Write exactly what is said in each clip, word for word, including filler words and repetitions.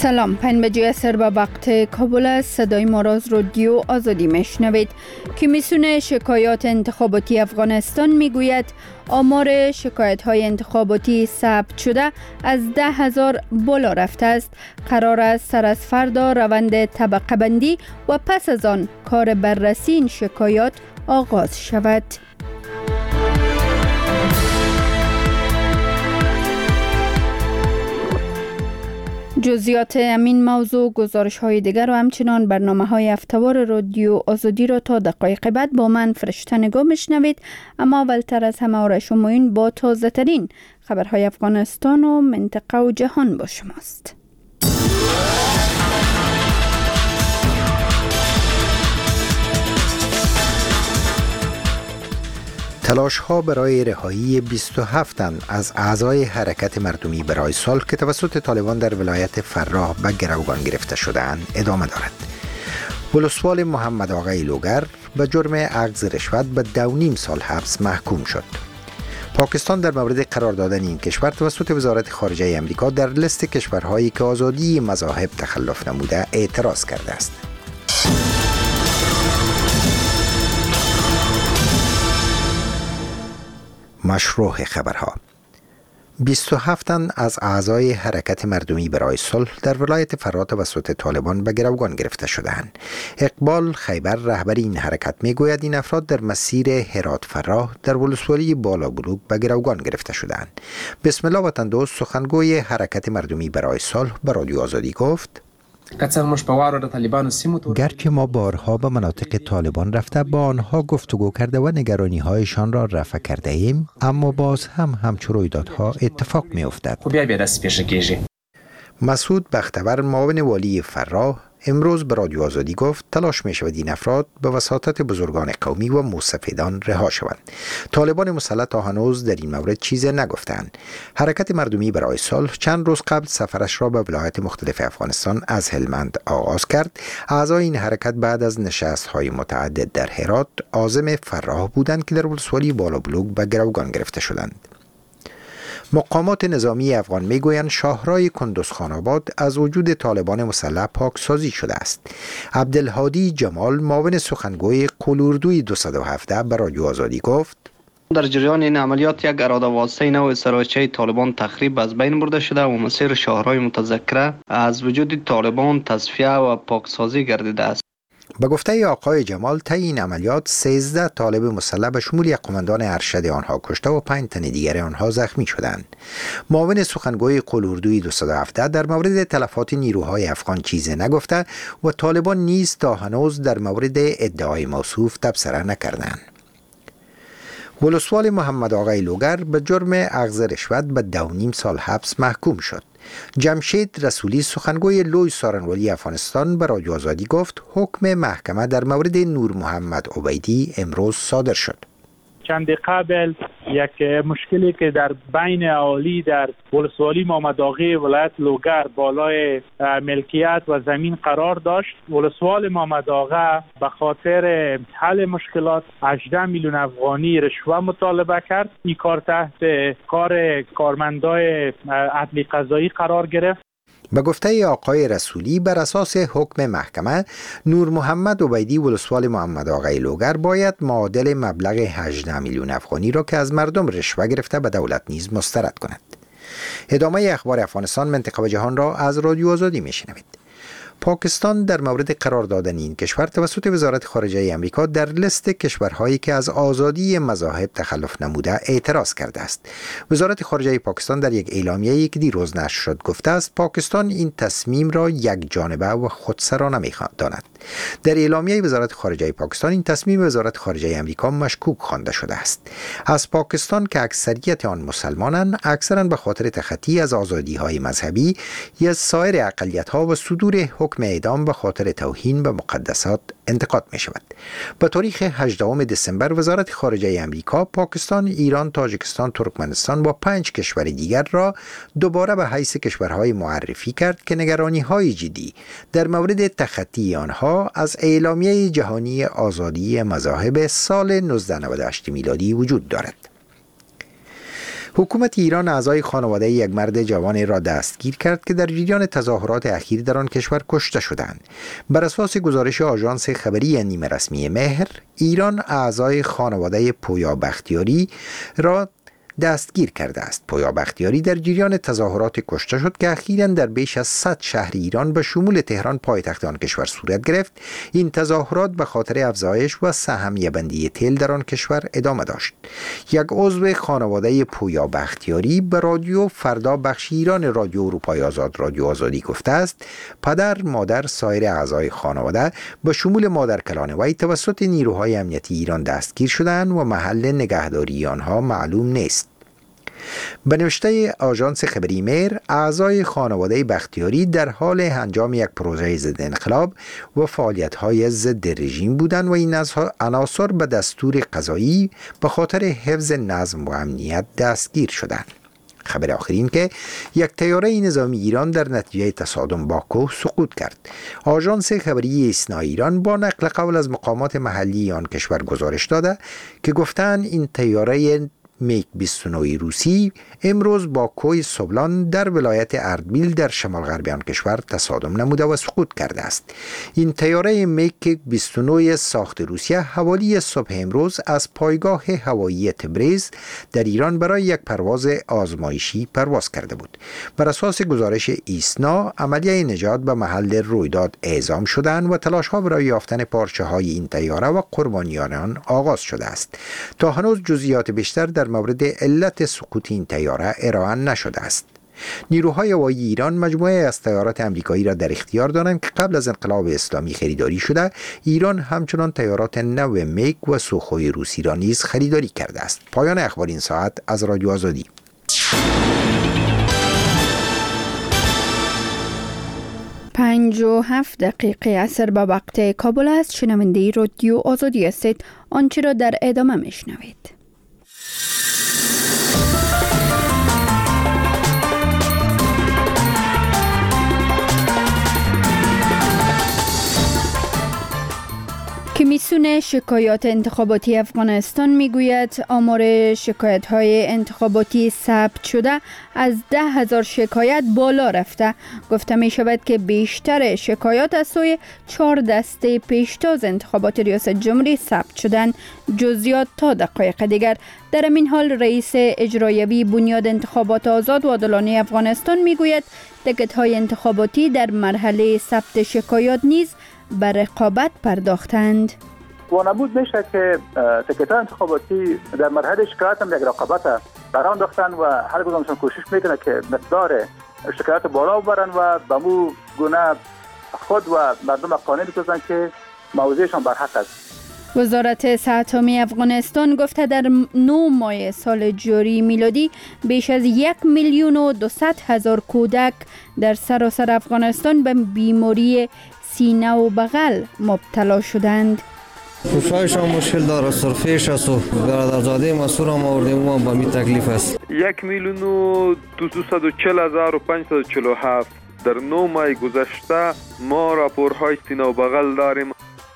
سلام، پنج بجه اثر به وقت کابل است. صدای ما را از رادیو آزادی میشنوید. کمیسیون شکایات انتخاباتی افغانستان میگوید آمار شکایت های انتخاباتی ثبت شده از ده هزار بالا رفته است. قرار است سر از فردا روند طبقه بندی و پس از آن کار بررسی این شکایات آغاز شود. جزئیات همین موضوع، گزارش های دیگر و همچنان برنامه های هفته‌وار رادیو آزادی را تا دقایق بعد با من فرشته نگاه میشنوید. اما اولتر از همه آرش و معین با تازه ترین خبرهای افغانستان و منطقه و جهان با شماست. تلاش ها برای رهایی بیست و هفت تن از اعضای حرکت مردمی برای صلح که توسط طالبان در ولایت فراه به گروگان گرفته شده‌اند ادامه دارد. ولسوال محمد آقای لوگر به جرم اخذ رشوت به دو نیم سال حبس محکوم شد. پاکستان در مورد قرار دادن این کشور توسط وزارت خارجه آمریکا در لیست کشورهایی که آزادی مذاهب تخلف نموده اعتراض کرده است. مشروع خبرها. بیست و هفت تن از اعضای حرکت مردمی برای صلح در ولایت فراه توسط طالبان به گروگان گرفته شده‌اند. اقبال خیبر رهبر این حرکت میگوید این افراد در مسیر هرات فراه در ولسوالی بالا بلوک به گروگان گرفته شده‌اند. بسم الله وطن دوست سخنگوی حرکت مردمی برای صلح به رادیو آزادی گفت: گرچه ما بارها به مناطق طالبان رفته با آنها گفتگو کرده و نگرانی هایشان را رفع کرده ایم، اما باز هم همچون رویدادها اتفاق می افتد. مسعود بختور معاون والی فراه امروز به رادیو آزادی گفت تلاش می شود این افراد به وساطت بزرگان قومی و مستفیدان رها شوند. طالبان مسلح تا هنوز در این مورد چیزی نگفتند. حرکت مردمی برای صلح چند روز قبل سفرش را به ولایات مختلف افغانستان از هلمند آغاز کرد. اعضای این حرکت بعد از نشست‌های متعدد در هرات عازم فراه بودند که در ولسوالی بالا بلوک به گروگان گرفته شدند. مقامات نظامی افغان میگویند شاهرای کندوز خان آباد از وجود طالبان مسلح پاکسازی شده است. عبدالهادی جمال معاون سخنگوی قلوردوی دویست و هفده به رادیو آزادی گفت: در جریان این عملیات یک اراده واسطه نوع سراچه طالبان تخریب از بین برده شده و مسیر شاهرای متذکره از وجود طالبان تصفیه و پاکسازی گردیده است. به گفته آقای جمال طی این عملیات سیزده طالب مسلح به شمول یک قماندان ارشد آنها کشته و پنج تن دیگر آنها زخمی شدند. معاون سخنگوی قلوردوی دویست و هفده در مورد تلفات نیروهای افغان چیزی نگفته و طالبان نیز تا هنوز در مورد ادعای موصوف تبصره نکردند. ولسوال محمد آقای لوگر به جرم اخذ رشوت به دو نیم سال حبس محکوم شد. جمشید رسولی سخنگوی لوی سارنوالی افغانستان به رادیو آزادی گفت حکم محکمه در مورد نور محمد عبیدی امروز صادر شد. چند قبل یک مشکلی که در بین اهالی در ولسوالی محمد آقای ولایت لوگر بالای ملکیت و زمین قرار داشت، ولسوال محمد آقا به خاطر حل مشکلات هجده میلیون افغانی رشوه مطالبه کرد. این کار تحت کار کارمندای عدلی قضایی قرار گرفت. به گفته آقای رسولی بر اساس حکم محکمه نور محمد عبیدی ولسوال محمد آقای لوگر باید معادل مبلغ هجده میلیون افغانی را که از مردم رشوه گرفته به دولت نیز مسترد کند. ادامه اخبار افغانستان، منطقه و جهان را از رادیو آزادی میشنوید. پاکستان در مورد قرار دادن این کشور توسط وزارت خارجه آمریکا در لیست کشورهایی که از آزادی مذاهب تخلف نموده اعتراض کرده است. وزارت خارجه پاکستان در یک اعلامیه‌ای که دیروز نشر شد گفته است پاکستان این تصمیم را یک جانبه و خودسرانه می‌داند. در اعلامیه وزارت خارجه پاکستان این تصمیم وزارت خارجه آمریکا مشکوک خوانده شده است. از پاکستان که اکثریت آن مسلمانند اکثرا به خاطر تخطی از آزادی‌های مذهبی یا سایر اقلیت‌ها و صدور حکم اعدام به خاطر توهین به مقدسات انتقاد می شود. به تاریخ هجدهم دسامبر وزارت خارجه آمریکا پاکستان، ایران، تاجیکستان، ترکمنستان و پنج کشور دیگر را دوباره به حیث کشورهای معرفی کرد که نگرانی‌های جدی در مورد تخطی آنها از اعلامیه جهانی آزادی مذاهب سال نوزده نود و هشت میلادی وجود دارد. حکومت ایران اعضای خانواده یک مرد جوان را دستگیر کرد که در جریان تظاهرات اخیر در آن کشور کشته شدند. بر اساس گزارش آژانس خبری نیمه رسمی مهر، ایران اعضای خانواده پویا بختیاری را دستگیر کرده است. پویا بختیاری در جریان تظاهرات کشته شد که اخیراً در بیش از صد شهر ایران به شمول تهران پایتخت آن کشور صورت گرفت. این تظاهرات به خاطر افزایش و سهمیه بندی تیل در آن کشور ادامه داشت. یک عضو خانواده پویا بختیاری به رادیو فردا بخش ایران رادیو اروپای آزاد رادیو آزادی گفته است پدر، مادر، سایر اعضای خانواده به شمول مادر کلان وی توسط نیروهای امنیتی ایران دستگیر شدند و محل نگهداری آنها معلوم نیست. به نوشته آژانس خبری مهر، اعضای خانواده بختیاری در حال انجام یک پروژه ضد انقلاب و فعالیت‌های ضد رژیم بودند و این عناصر به دستور قضایی به خاطر حفظ نظم و امنیت دستگیر شدند. خبر آخر این که یک طیاره نظامی ایران در نتیجه تصادم با کوه سقوط کرد. آژانس خبری ایسنا ایران با نقل قول از مقامات محلی آن کشور گزارش داده که گفتند این طیاره میگ بیست و نه روسی امروز با کوه سبلان در ولایت اردبیل در شمال غربی آن کشور تصادم نموده و سقوط کرده است. این طیاره میگ بیست و نه ساخت روسیه حوالی صبح امروز از پایگاه هوایی تبریز در ایران برای یک پرواز آزمایشی پرواز کرده بود. بر اساس گزارش ایسنا، عملیه نجات به محل رویداد اعزام شدند و تلاش‌ها برای یافتن پارچه‌های این طیاره و قربانیان آن آغاز شده است. تا هنوز جزئیات بیشتر در مورد علت سقوط این طیاره ارائه نشده است. نیروهای هوایی ایران مجموعه از طیارات آمریکایی را در اختیار دارند که قبل از انقلاب اسلامی خریداری شده. ایران همچنان طیارات نو میگ و سوخوی روسی را نیز خریداری کرده است. پایان اخبار این ساعت از رادیو آزادی. پنج و هفت دقیقه عصر به وقت کابل است. شنونده رادیو آزادی هستید. آنچه را در ادامه میشنوید. کمیسیون شکایات انتخاباتی افغانستان میگوید آمار شکایت های انتخاباتی ثبت شده از ده هزار شکایت بالا رفته. گفته می شود که بیشتر شکایات از سوی چهار دسته پیشتاز انتخابات ریاست جمهوری ثبت شدند. جزئیات تا دقایق دیگر. در این حال رئیس اجرایوی بنیاد انتخابات آزاد و عادلانه افغانستان میگوید تکت های انتخاباتی در مرحله ثبت شکایات نیز به رقابت پرداختند. وانمود میشه که تکت‌های انتخاباتی در مرحله شکایت هم یک رقابت برام داشتن و هر کدومشون کوشش میکنه که مقدار شکایت بالا ببرن و به مو گونه خود و مردم قانع بسازن که موضوعشان برحق است. وزارت صحت عامه افغانستان گفته در نه ماه سال جاری میلادی بیش از یک میلیون و دویست هزار کودک در سراسر افغانستان به بیماری سینه و بغل مبتلا شدند. پوشایشان مشکل داره، سرفیش است و برادرزاده مسئول هم آوردیم و با می تکلیف است. یک میلیون و دویست و چهل هزار و پانصد و چهل و هفت در نه ماه گذشته ما راپورهای سینه و بغل داریم.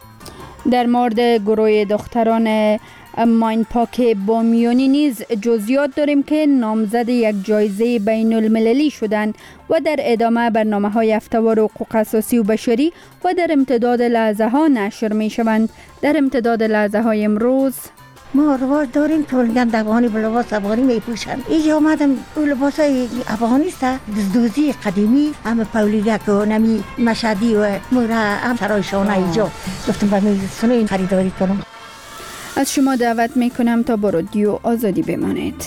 در مورد گروه دختران ماین پاک بامیانی نیز جزئیات داریم که نامزد یک جایزه بین المللی شدند و در ادامه برنامه های هفته‌وار حقوق اساسی و بشری و در امتداد لحظه ها نشر می شوند. در امتداد لحظه های امروز ما رواج داریم که گند افغانی به لباس افغانی می پوشند. اینجا آمدم اون لباس های افغانی است، دزدوزی قدیمی، همه پولیدک و نمی مشهدی و مورا هم سرایشانه اینجا گفتم به میزونه این خریداری کنم. از شما دعوت می کنم تا با رادیو آزادی بمانید.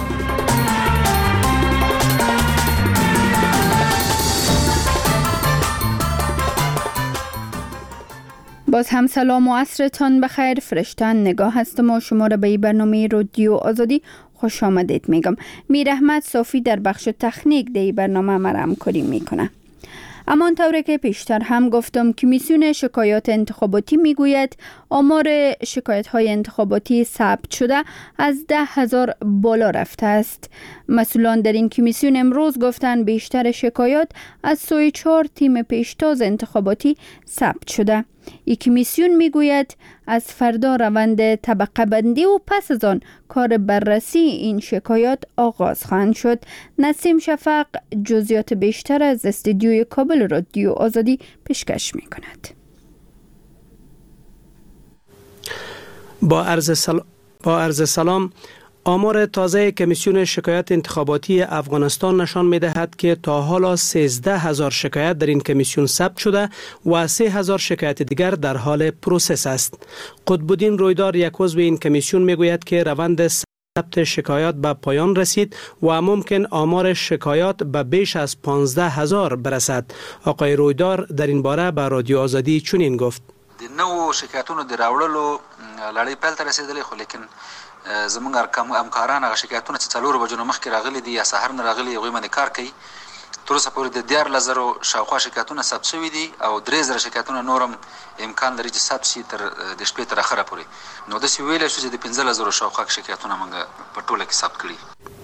باز هم سلام و عصرتان بخیر. فرشتن نگاه هستم و شما را به این برنامه رادیو آزادی خوش آمدید میگم. میر احمد صافی در بخش تکنیک در این برنامه مرا همکاری میکنه. اما آنطوری که پیشتر هم گفتم کمیسیون شکایات انتخاباتی میگوید آمار شکایت های انتخاباتی ثبت شده از ده هزار بالا رفته است. مسئولان در این کمیسیون امروز گفتند بیشتر شکایات از سوی چهار تیم پیشتاز انتخاباتی ثبت شده. این کمیسیون میگوید از فردا روند طبقه بندی و پس از آن کار بررسی این شکایات آغاز خواهند شد. نسیم شفق جزئیات بیشتر از استودیوی کابل رادیو آزادی پیشکش می کند. با عرض سلام با عرض سلام آمار تازه کمیسیون شکایات انتخاباتی افغانستان نشان می دهد که تا حالا سیزده هزار شکایت در این کمیسیون ثبت شده و سه هزار شکایت دیگر در حال پروسس است. قطب‌الدین رویدار، یک عضو این کمیسیون، می گوید که روند ثبت شکایات به پایان رسید و ممکن آمار شکایات به بیش از پانزده هزار برسد. آقای رویدار در این باره به رادیو آزادی چنین گفت: د نو شکایتونو د راوړلو لړۍ پیل ته رسیدلې، خو لیکن زمونږ همکاران هغه شکایتونه چې څلورو بجو نه مخکې راغلي دي یا سهار نه راغلي، هغوی باندې کار کوي. تر اوسه پورې د دیارلس زرو شاوخوا شکایتونه ثبت شوي دي او درې زره شکایتونه نور هم امکان لري چې ثبت شي تر د شپې تر اخره پورې. نو داسې ویلی شو چې د پنځلس زرو شاوخوا شکایتونه موږ په ټوله کې ثبت کړي.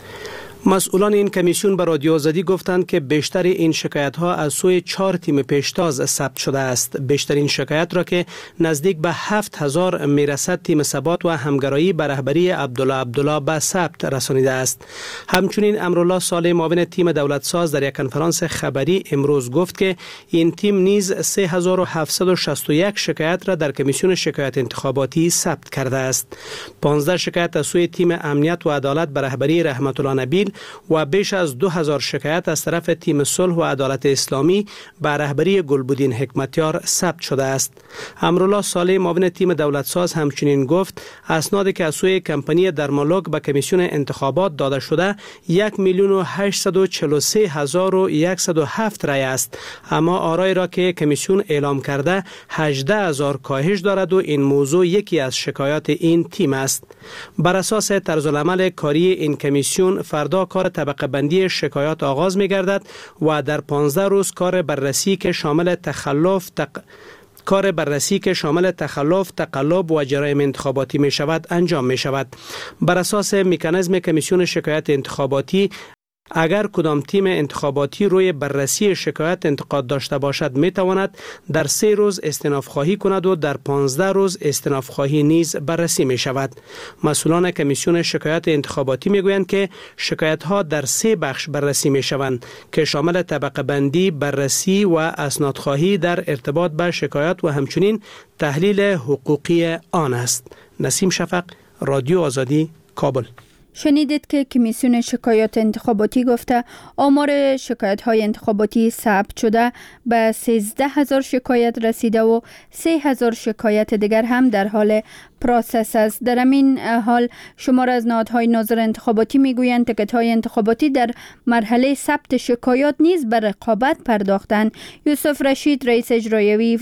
مسئولان این کمیسیون به رادیو آزادی گفتند که بیشتر این شکایت ها از سوی چهار تیم پیشتاز ثبت شده است. بیشترین شکایت را که نزدیک به هفت هزار میرسد تیم ثبات و همگرایی به رهبری عبدالله عبدالله به ثبت رسانیده است. همچنین امرالله صالح، معاون تیم دولت ساز، در یک کنفرانس خبری امروز گفت که این تیم نیز سه هزار و هفتصد و شصت و یک شکایت را در کمیسیون شکایت انتخاباتی ثبت کرده است. پانزده شکایت از سوی تیم امنیت و عدالت به رهبری رحمت الله نبیل و بیش از دو هزار شکایت از طرف تیم صلح و عدالت اسلامی به رهبری گلبدین حکمتیار ثبت شده است. امرالله صالح، معاون تیم دولت ساز، همچنین گفت اسنادی که از سوی کمپانی درمالوگ به کمیسیون انتخابات داده شده یک میلیون و هشتصد و چهل و سه هزار و صد و هفت رای است، اما آرای را که کمیسیون اعلام کرده هجده هزار کاهش دارد و این موضوع یکی از شکایات این تیم است. بر اساس طرزالعمل کاری این کمیسیون فردا کار طبقه بندی شکایات آغاز می گردد و در پانزده روز کار بررسی که شامل تخلف تق... کار بررسی که شامل تخلف، تقلب و جرایم انتخاباتی می شود انجام می شود. بر اساس مکانیزم کمیسیون شکایت انتخاباتی، اگر کدام تیم انتخاباتی روی بررسی شکایت انتقاد داشته باشد می تواند در سه روز استئناف خواهی کند و در پانزده روز استئناف خواهی نیز بررسی می شود. مسئولان کمیسیون شکایت انتخاباتی می گویند که شکایت ها در سه بخش بررسی می شوند که شامل طبقه بندی، بررسی و اسناد خواهی در ارتباط به شکایت و همچنین تحلیل حقوقی آن است. نسیم شفق، رادیو آزادی، کابل. شنیدید که کمیسیون شکایات انتخاباتی گفته آمار شکایت های انتخاباتی ثبت شده به سیزده هزار شکایت رسیده و سه هزار شکایت دیگر هم در حال پروسس است. در همین حال شمار از نهادهای ناظر انتخاباتی میگویند تکت های انتخاباتی در مرحله ثبت شکایات نیز به رقابت پرداختند. یوسف رشید، رئیس اجرایی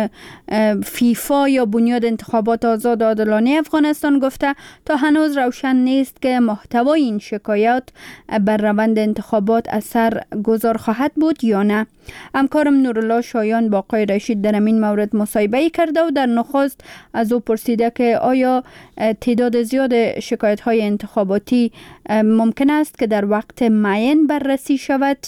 فیفا یا بنیاد انتخابات آزاد و عادلانه افغانستان، گفته تا هنوز روشن نیست که محتوای این شکایات بر روند انتخابات اثر گذار خواهد بود یا نه. همکارم نورالله شایان با آقای رشید در این مورد مصاحبه کرده و در نخست از او پرسیده که آیا تعداد زیاد شکایت های انتخاباتی ممکن است که در وقت معین بررسی شود؟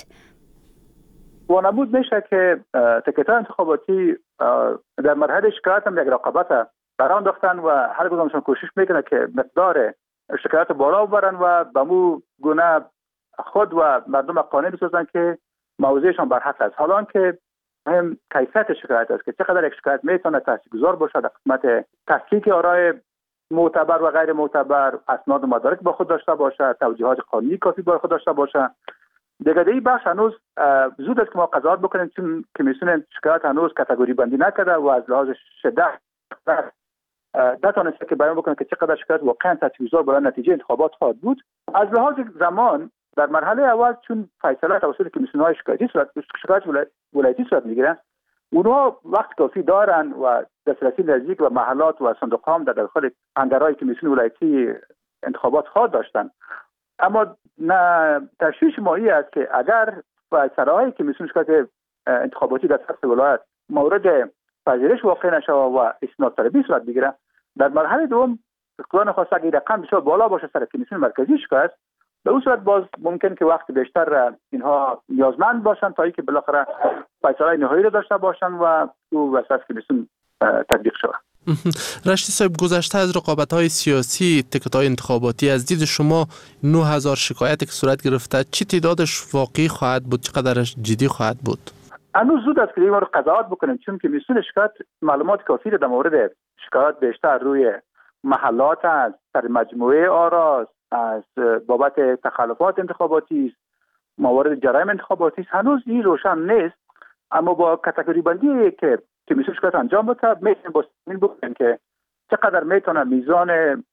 وانمود میشه که تکت انتخاباتی در مرحله شکایت هم یک رقابت بران داشتن و هر کدومشون کوشش میکنه که مقدار شکایت بالا ببرن و به مو گونه خود و مردم قانع بسازن که موضوعشان بر حق است. حالا که مهم کیفیت شکایت است که چقدر یک شکایت میتونه تاثیرگذار باشه در قسمت تحقیق آرای معتبر و غیر معتبر، اسناد و مدارک با خود داشته باشه، توجیهات قانونی کافی با خود داشته باشه. دیگه این بخش هنوز زود است که ما قضاوت بکنیم چون کمیسیون شکایت هنوز کاتگوری بندی نکرده و از لحاظ شدت نتونسته که بیان بکنه که چقدر شکایت واقعا تاثیرگذار برای نتیجه انتخابات خواهد بود. از لحاظ زمان در مرحله اول چون فیصله توسط کمیسیون‌های شکایتی صورت شکایت ولایتی صورت میگیرن، اونها وقت کافی دارن و دسترسی نزدیک و محلات و صندوق‌ها در داخل انگارهای کمیسیون ولایتی انتخابات خواهد داشتن. اما تشویش ما این است که اگر فیصله‌های کمیسیون شکایت انتخاباتی در سطح ولایت مورد پذیرش واقع نشه و اسناد طلبی صورت بگیره، در مرحله دوم قانون خاص اگر رقم بسیار بالا باشه سر کمیسیون مرکزی شکایت، به اون صورت باز ممکن که وقت بیشتر اینها نیازمند باشن تا اینکه بالاخره فیصله نهایی رو داشته باشن و او وسط کمیسیون تطبیق شود. رشدی صاحب، گذشته از رقابت‌های سیاسی تیکت‌های انتخاباتی، از دید شما نه هزار شکایتی که صورت گرفته چی تعدادش واقعی خواهد بود، چقدرش جدی خواهد بود؟ هنوز زود است که این رو قضاوت بکنیم، چون که میسون شکایت معلومات کافی در مورد شکایت بیشتر روی محلات است، در مجموعه آرا از بابت تخلفات انتخاباتی است، موارد جرایم انتخاباتی است. هنوز این روشن نیست، اما با کاتگوری بندی که که میسون شکایت انجام بده میتونیم با این بکنیم که چقدر میتونه میزان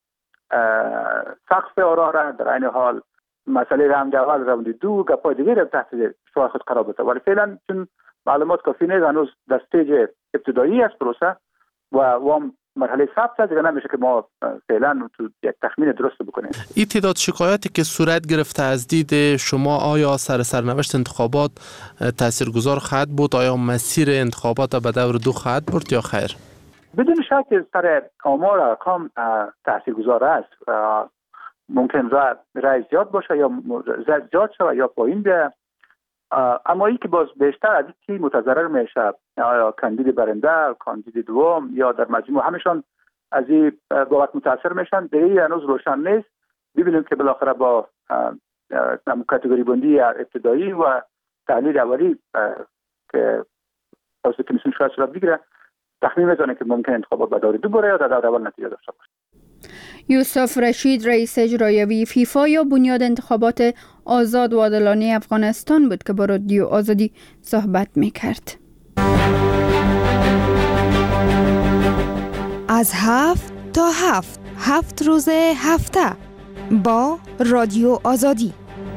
سقف آرا را در این حال مسئله راوند اول، راوند دو، گپای دیگه را تحت شعار خود قرار بده. ولی فعلا چون معلومات کافی نیست، هنوز در استیج ابتدایی است پروسه و وام مرحله ثبت است، دیگه نمیشه که ما فعلا تو یک تخمین درست بکنیم. این تعداد شکایاتی که صورت گرفته از دید شما آیا سر سرنوشت انتخابات تاثیرگذار خواهد بود؟ آیا مسیر انتخابات به دور دو خواهد برد یا خیر؟ بدون شک سر آمار ارقام تاثیرگذار است. ممکن رای زیاد باشه یا زیاد شود یا پایین بیاید، اما این که باز بیشتر از این متضرر میشه، یا کاندید برنده، کاندید دوم یا در مجموع همشان از این بابت متاثر میشن، دیگه هنوز روشن نیست. ببینیم که بالاخره با کاتگوری بندی ابتدایی و تحلیل اولی که توسط کمیسیون شاید صورت بگیره، تخمین میزنه که ممکن انتخابات به دور دو بره یا در دور اول نتیجه داشته باشه. یوسف رشید، رئیس اجرایی فیفا یا بنیاد انتخابات آزاد و عادلانه افغانستان بود که با رادیو آزادی صحبت میکرد. از هفت تا هفت هفت روز هفته با رادیو آزادی.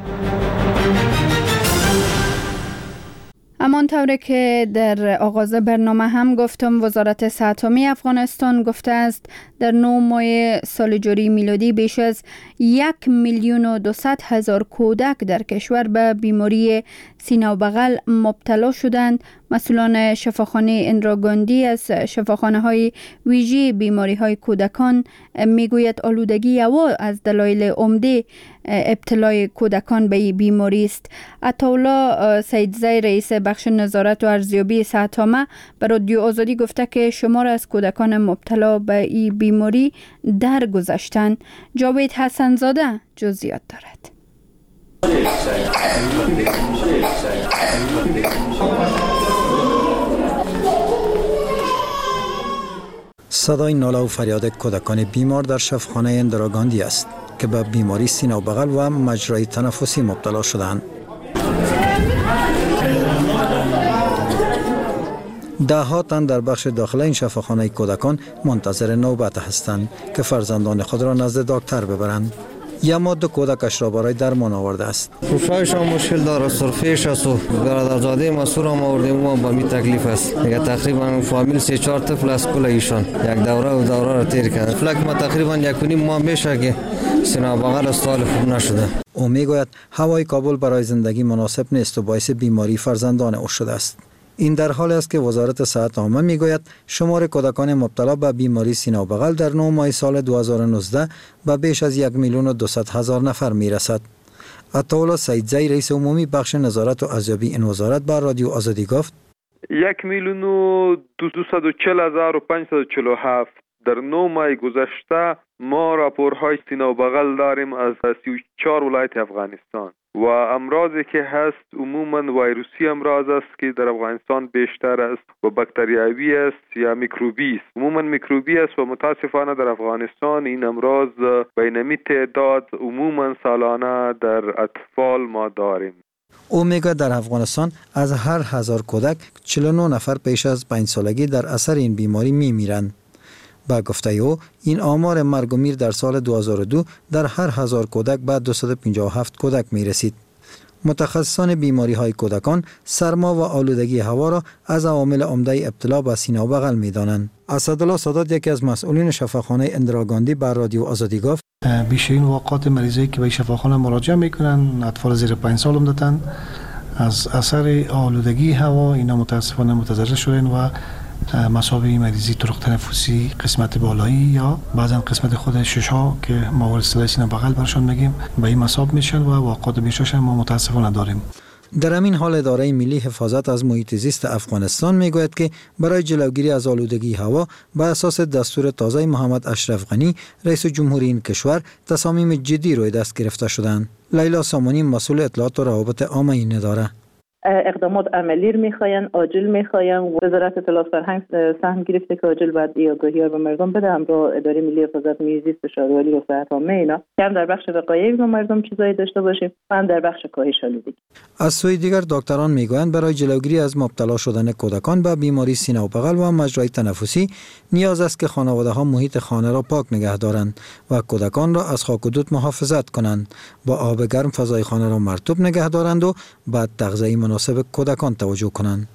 همان طوره که در آغاز برنامه هم گفتم، وزارت صحت عامه افغانستان گفته است در نه ماه سال جاری میلادی بیش از یک میلیون و دوصد هزار کودک در کشور به بیماری سینه و بغل مبتلا شدند. مسئولان شفاخانه اندرا گاندی از شفاخانه های ویژه بیماری های کودکان میگوید آلودگی هوا از دلایل عمده ابتلای کودکان به این بیماری است. عطاالله سیدزی، رئیس بخش نظارت و ارزیابی صحت عامه، به رادیو آزادی گفته که شمار از کودکان مبتلا به این بیماری درگذشتند. جاوید حسن زاده جزئیات دارد. صدای ناله و فریاد کودکان بیمار در شفاخانه اندرا گاندی است که به بیماری سینه و بغل و مجرای تنفسی مبتلا شدند. ده ها تن در بخش داخل این شفاخانه کودکان منتظر نوبت هستند که فرزندان خود را نزد دکتر ببرند. یا ما دو کودکش را برای درمان آورده است. فوشایشان مشکل داره، سرفیش است و برادرزاده مسئول هم آوردیم و با می تکلیف است. دیگه تقریبا فامیل سه چهار طفل از کل ایشان یک دوره و دوره را تیر کرد. فلک ما تقریبا یک و نیم ماه میشه که سینه و بغل سال خوب نشده. او میگوید هوای کابل برای زندگی مناسب نیست و باعث بیماری فرزندان او شده است. این در حالی است که وزارت صحت عامه میگوید شمار کودکان مبتلا به بیماری سینه و بغل در نه ماه سال دو هزار و نوزده به بیش از یک میلیون و دوصد هزار نفر میرسد. عطاالله سیدزی، رئیس عمومی بخش نظارت و ارزیابی این وزارت، بر رادیو آزادی گفت یک میلیون و دویست و چهل هزار و پانصد و چهل و هفت در نه ماه گذشته ما راپورهای سینه و بغل داریم از سی و چهار ولایت افغانستان و امراضی که هست عموما ویروسی امراض است که در افغانستان بیشتر است و باکتریایی است یا میکروبی است. عموما میکروبی است و متاسفانه در افغانستان این امراض به نمی تعداد عموما سالانه در اطفال ما داریم. او میگه در افغانستان از هر هزار کودک چهل و نه نفر پیش از پنج سالگی در اثر این بیماری میمیرند. با گفته او این آمار مرگ و میر در سال دو هزار و دو در هر هزار کودک به دویست و پنجاه و هفت کودک می رسید. متخصصان بیماری های کودکان سرما و آلودگی هوا را از عوامل عمده ابتلا به سینه و بغل می دانند. اسدالله سادات، یکی از مسئولین شفاخانه اندرا گاندی، بر رادیو آزادی گفت بیشترین واقعات مریضی که به شفاخانه مراجعه میکنن اطفال زیر پنج سال عمدتاً از اثر آلودگی هوا اینا متاسفانه متضرر شدن و مصاب مریضی طرق تنفسی قسمت بالایی یا بعضا قسمت خود ششها که ما ورسته سینه بغل برشان میگیم به این مصاب میشن و واقعات بیشترش ما متاسفانه داریم. در همین حال اداره ملی حفاظت از محیط زیست افغانستان میگوید که برای جلوگیری از آلودگی هوا بر اساس دستور تازه محمد اشرف غنی رئیس جمهوری این کشور تصامیم جدی روی دست گرفته شدند. لیلا سامانی مسئول اطلاعات و روابط عامه این اداره: اقدامات عملی رو میخواین، عاجل میخواین. وزارت اطلاعات فرهنگ سهم گرفته که عاجل باید آگاهی ها به مردم بده، همراه اداره ملی حفاظت محیط زیست، شهرداری و صحت عامه اینا، که هم در بخش وقایع به مردم چیزایی داشته باشیم و هم در بخش کاهش آلودگی. از سوی دیگر دکتران میگویند برای جلوگیری از مبتلا شدن کودکان به بیماری سینه و بغل و مجرای تنفسی نیاز است که خانواده ها محیط خانه را پاک نگه دارند و کودکان را از خاک و دود محافظت کنند، با آب گرم فضای خانه را مرطوب نگه دارند و بعد تغذیه مناسب کودکان توجه کنند.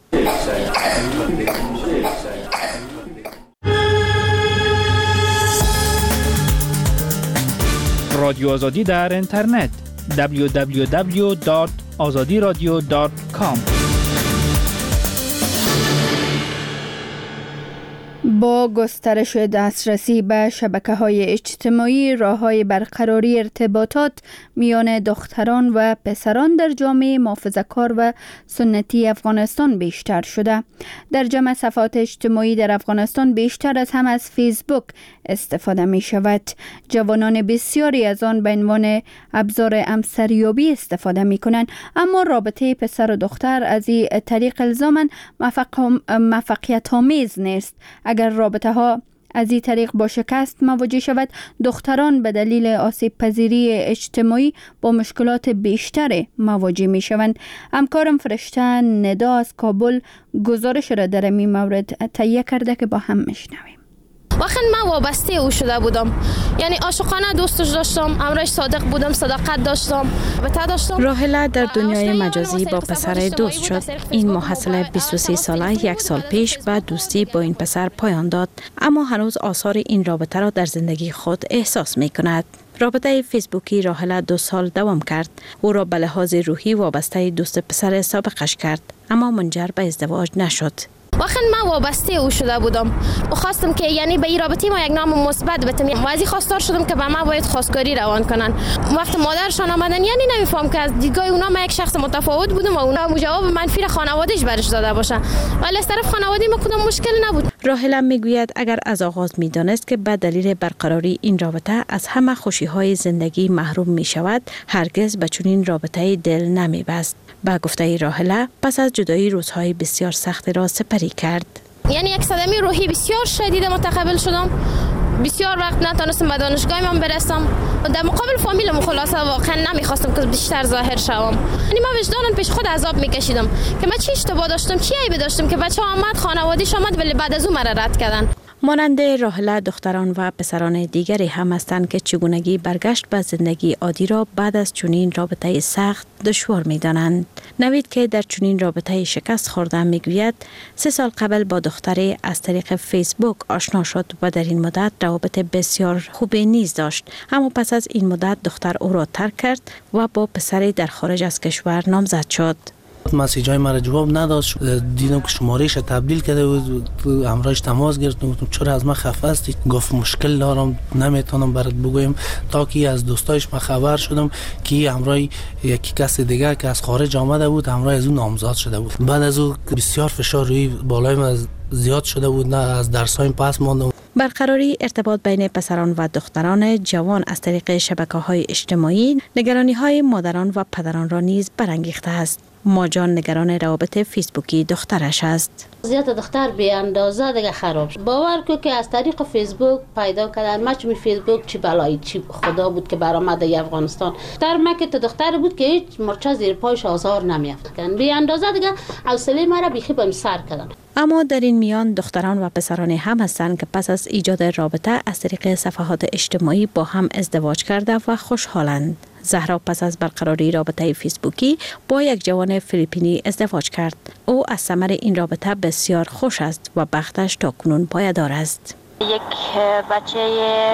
رادیو آزادی در اینترنت دبلیو دبلیو دبلیو دات آزادی رادیو دات کام. با گسترش دسترسی به شبکه‌های اجتماعی، راه‌های برقراری ارتباطات میان دختران و پسران در جامعه محافظه‌کار و سنتی افغانستان بیشتر شده. در جمع صفحات اجتماعی در افغانستان بیشتر از هم از فیسبوک استفاده می شود. جوانان بسیاری از آن به عنوان ابزار همسریابی استفاده می کنند، اما رابطه پسر و دختر از این طریق الزاماً موفقیت آمیز نیست. اگر رابطه ها از این طریق با شکست مواجه شود، دختران به دلیل آسیب پذیری اجتماعی با مشکلات بیشتر مواجه می شوند. همکارم فرشته ندا از کابل گزارش را در این مورد تهیه کرده که با هم میشنویم. واقعا من وابسته او شده بودم، یعنی عاشقانه دوستش داشتم، امرش صادق بودم، صداقت داشتم، وفا داشتم. راهله در دنیای مجازی با پسر دوست شد. این محصل بیست و سه ساله یک سال پیش به دوستی با این پسر پایان داد، اما هنوز آثار این رابطه را در زندگی خود احساس می کند. رابطه فیسبوکی راهله دو سال دوام کرد. او را به لحاظ روحی وابسته دوست پسر سابقش کرد، اما منجر به ازدواج نشد. واقعا من وابسته او شده بودم و خواستم که یعنی به این رابطه ما یک نام مثبت بدم و از این خواستار شدم که به ما باید خواستگاری روان کنن. وقت مادرشان آمدن یعنی نمیفهم که از دیدگاه اونا من یک شخص متفاوت بودم و اونا جواب منفی خانواده‌اش برش داده باشن، ولی از طرف خانواده ما کدام مشکل نبود. راهله میگوید اگر از آغاز میدانست که به دلیل برقراری این رابطه از همه خوشی‌های زندگی محروم می شود، هرگز به چنین رابطه دل نمی‌بست. با گفته راهله پس از جدایی روزهای بسیار سخت را سپری کرد. یعنی یک صدمه روحی بسیار شدید متقبل شدم. بسیار وقت نتونستم به دانشگاه من برسم و در مقابل فامیلم خلاصه واقعا نمیخواستم که بیشتر ظاهر شوم. یعنی من وجدانم پیش خود عذاب میکشیدم که من چی اشتباه داشتم، چی عیب داشتم که بچه آمد خانواده‌اش آمد ولی بعد از اون مرا رد کردن. مانند راهله دختران و پسران دیگری هم هستند که چگونگی برگشت به زندگی عادی را بعد از چنین رابطه سخت دشوار می‌دانند. نوید که در چنین رابطه شکست خورده میگوید سه سال قبل با دختری از طریق فیسبوک آشنا شد و در این مدت روابط بسیار خوبی نیز داشت، اما پس از این مدت دختر او را ترک کرد و با پسری در خارج از کشور نامزد شد. مسیجای مرا جواب نداد، دیدم که شمارهش تبدیل کرده بود، همراهش تماس گرفتم، گفتم چرا از من خفه هستی؟ گفت مشکل دارم نمیتونم برات بگویم، تا که از دوستایش من خبر شدم که همراه یکی کس دیگه که از خارج آمده بود همراه از اون نامزد شده بود. بعد از اون بسیار فشار روی بالای من زیاد شده بود، نه از درسایم پس ماندم. برقراری ارتباط بین پسران و دختران جوان از طریق شبکه‌های اجتماعی نگرانی‌های مادران و پدران را نیز برانگیخته است. ماجان نگران روابط فیسبوکی دخترش است. وضعیت دختر بی اندازه دیگه خراب شد. باور کو که از طریق فیسبوک پیدا کردن ما چی فیسبوک چی بلایی چی خدا بود که برآمد ای افغانستان. در مکه تو دختر بود که هیچ مرچه زیر پایش آزار نمیافت. بی اندازه دیگه حوصله ما را بیخی بهم سر کردن. اما در این میان دختران و پسران هم هستند که پس از ایجاد رابطه از طریق صفحات اجتماعی با هم ازدواج کرده و خوشحالند. زهرا پس از برقراری رابطه فیسبوکی با یک جوان فیلیپینی ازدواج کرد. او از ثمر این رابطه بسیار خوش است و بختش تاکنون پایدار است. یک بچه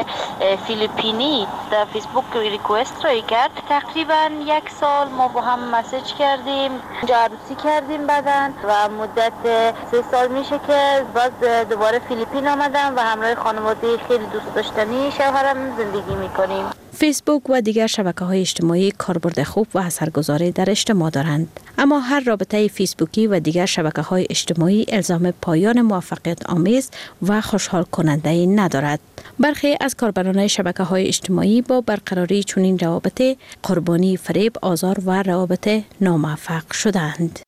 فیلیپینی در فیسبوک ریکوست رو کرد. تقریبا یک سال ما با هم مسیج کردیم، عروسی کردیم بعدن و مدت سه سال میشه که باز دوباره فیلیپین آمدم و همراه خانواده خیلی دوست داشتنی شوهرم زندگی میکنیم. فیسبوک و دیگر شبکه‌های اجتماعی کاربرد خوب و اثرگذاری در اجتماع دارند، اما هر رابطه فیسبوکی و دیگر شبکه‌های اجتماعی الزام پایان موفقیت آمیز و خوشحال کننده ندارد. برخی از کاربران شبکه‌های اجتماعی با برقراری چنین روابط قربانی فریب، آزار و روابط ناموفق شدند.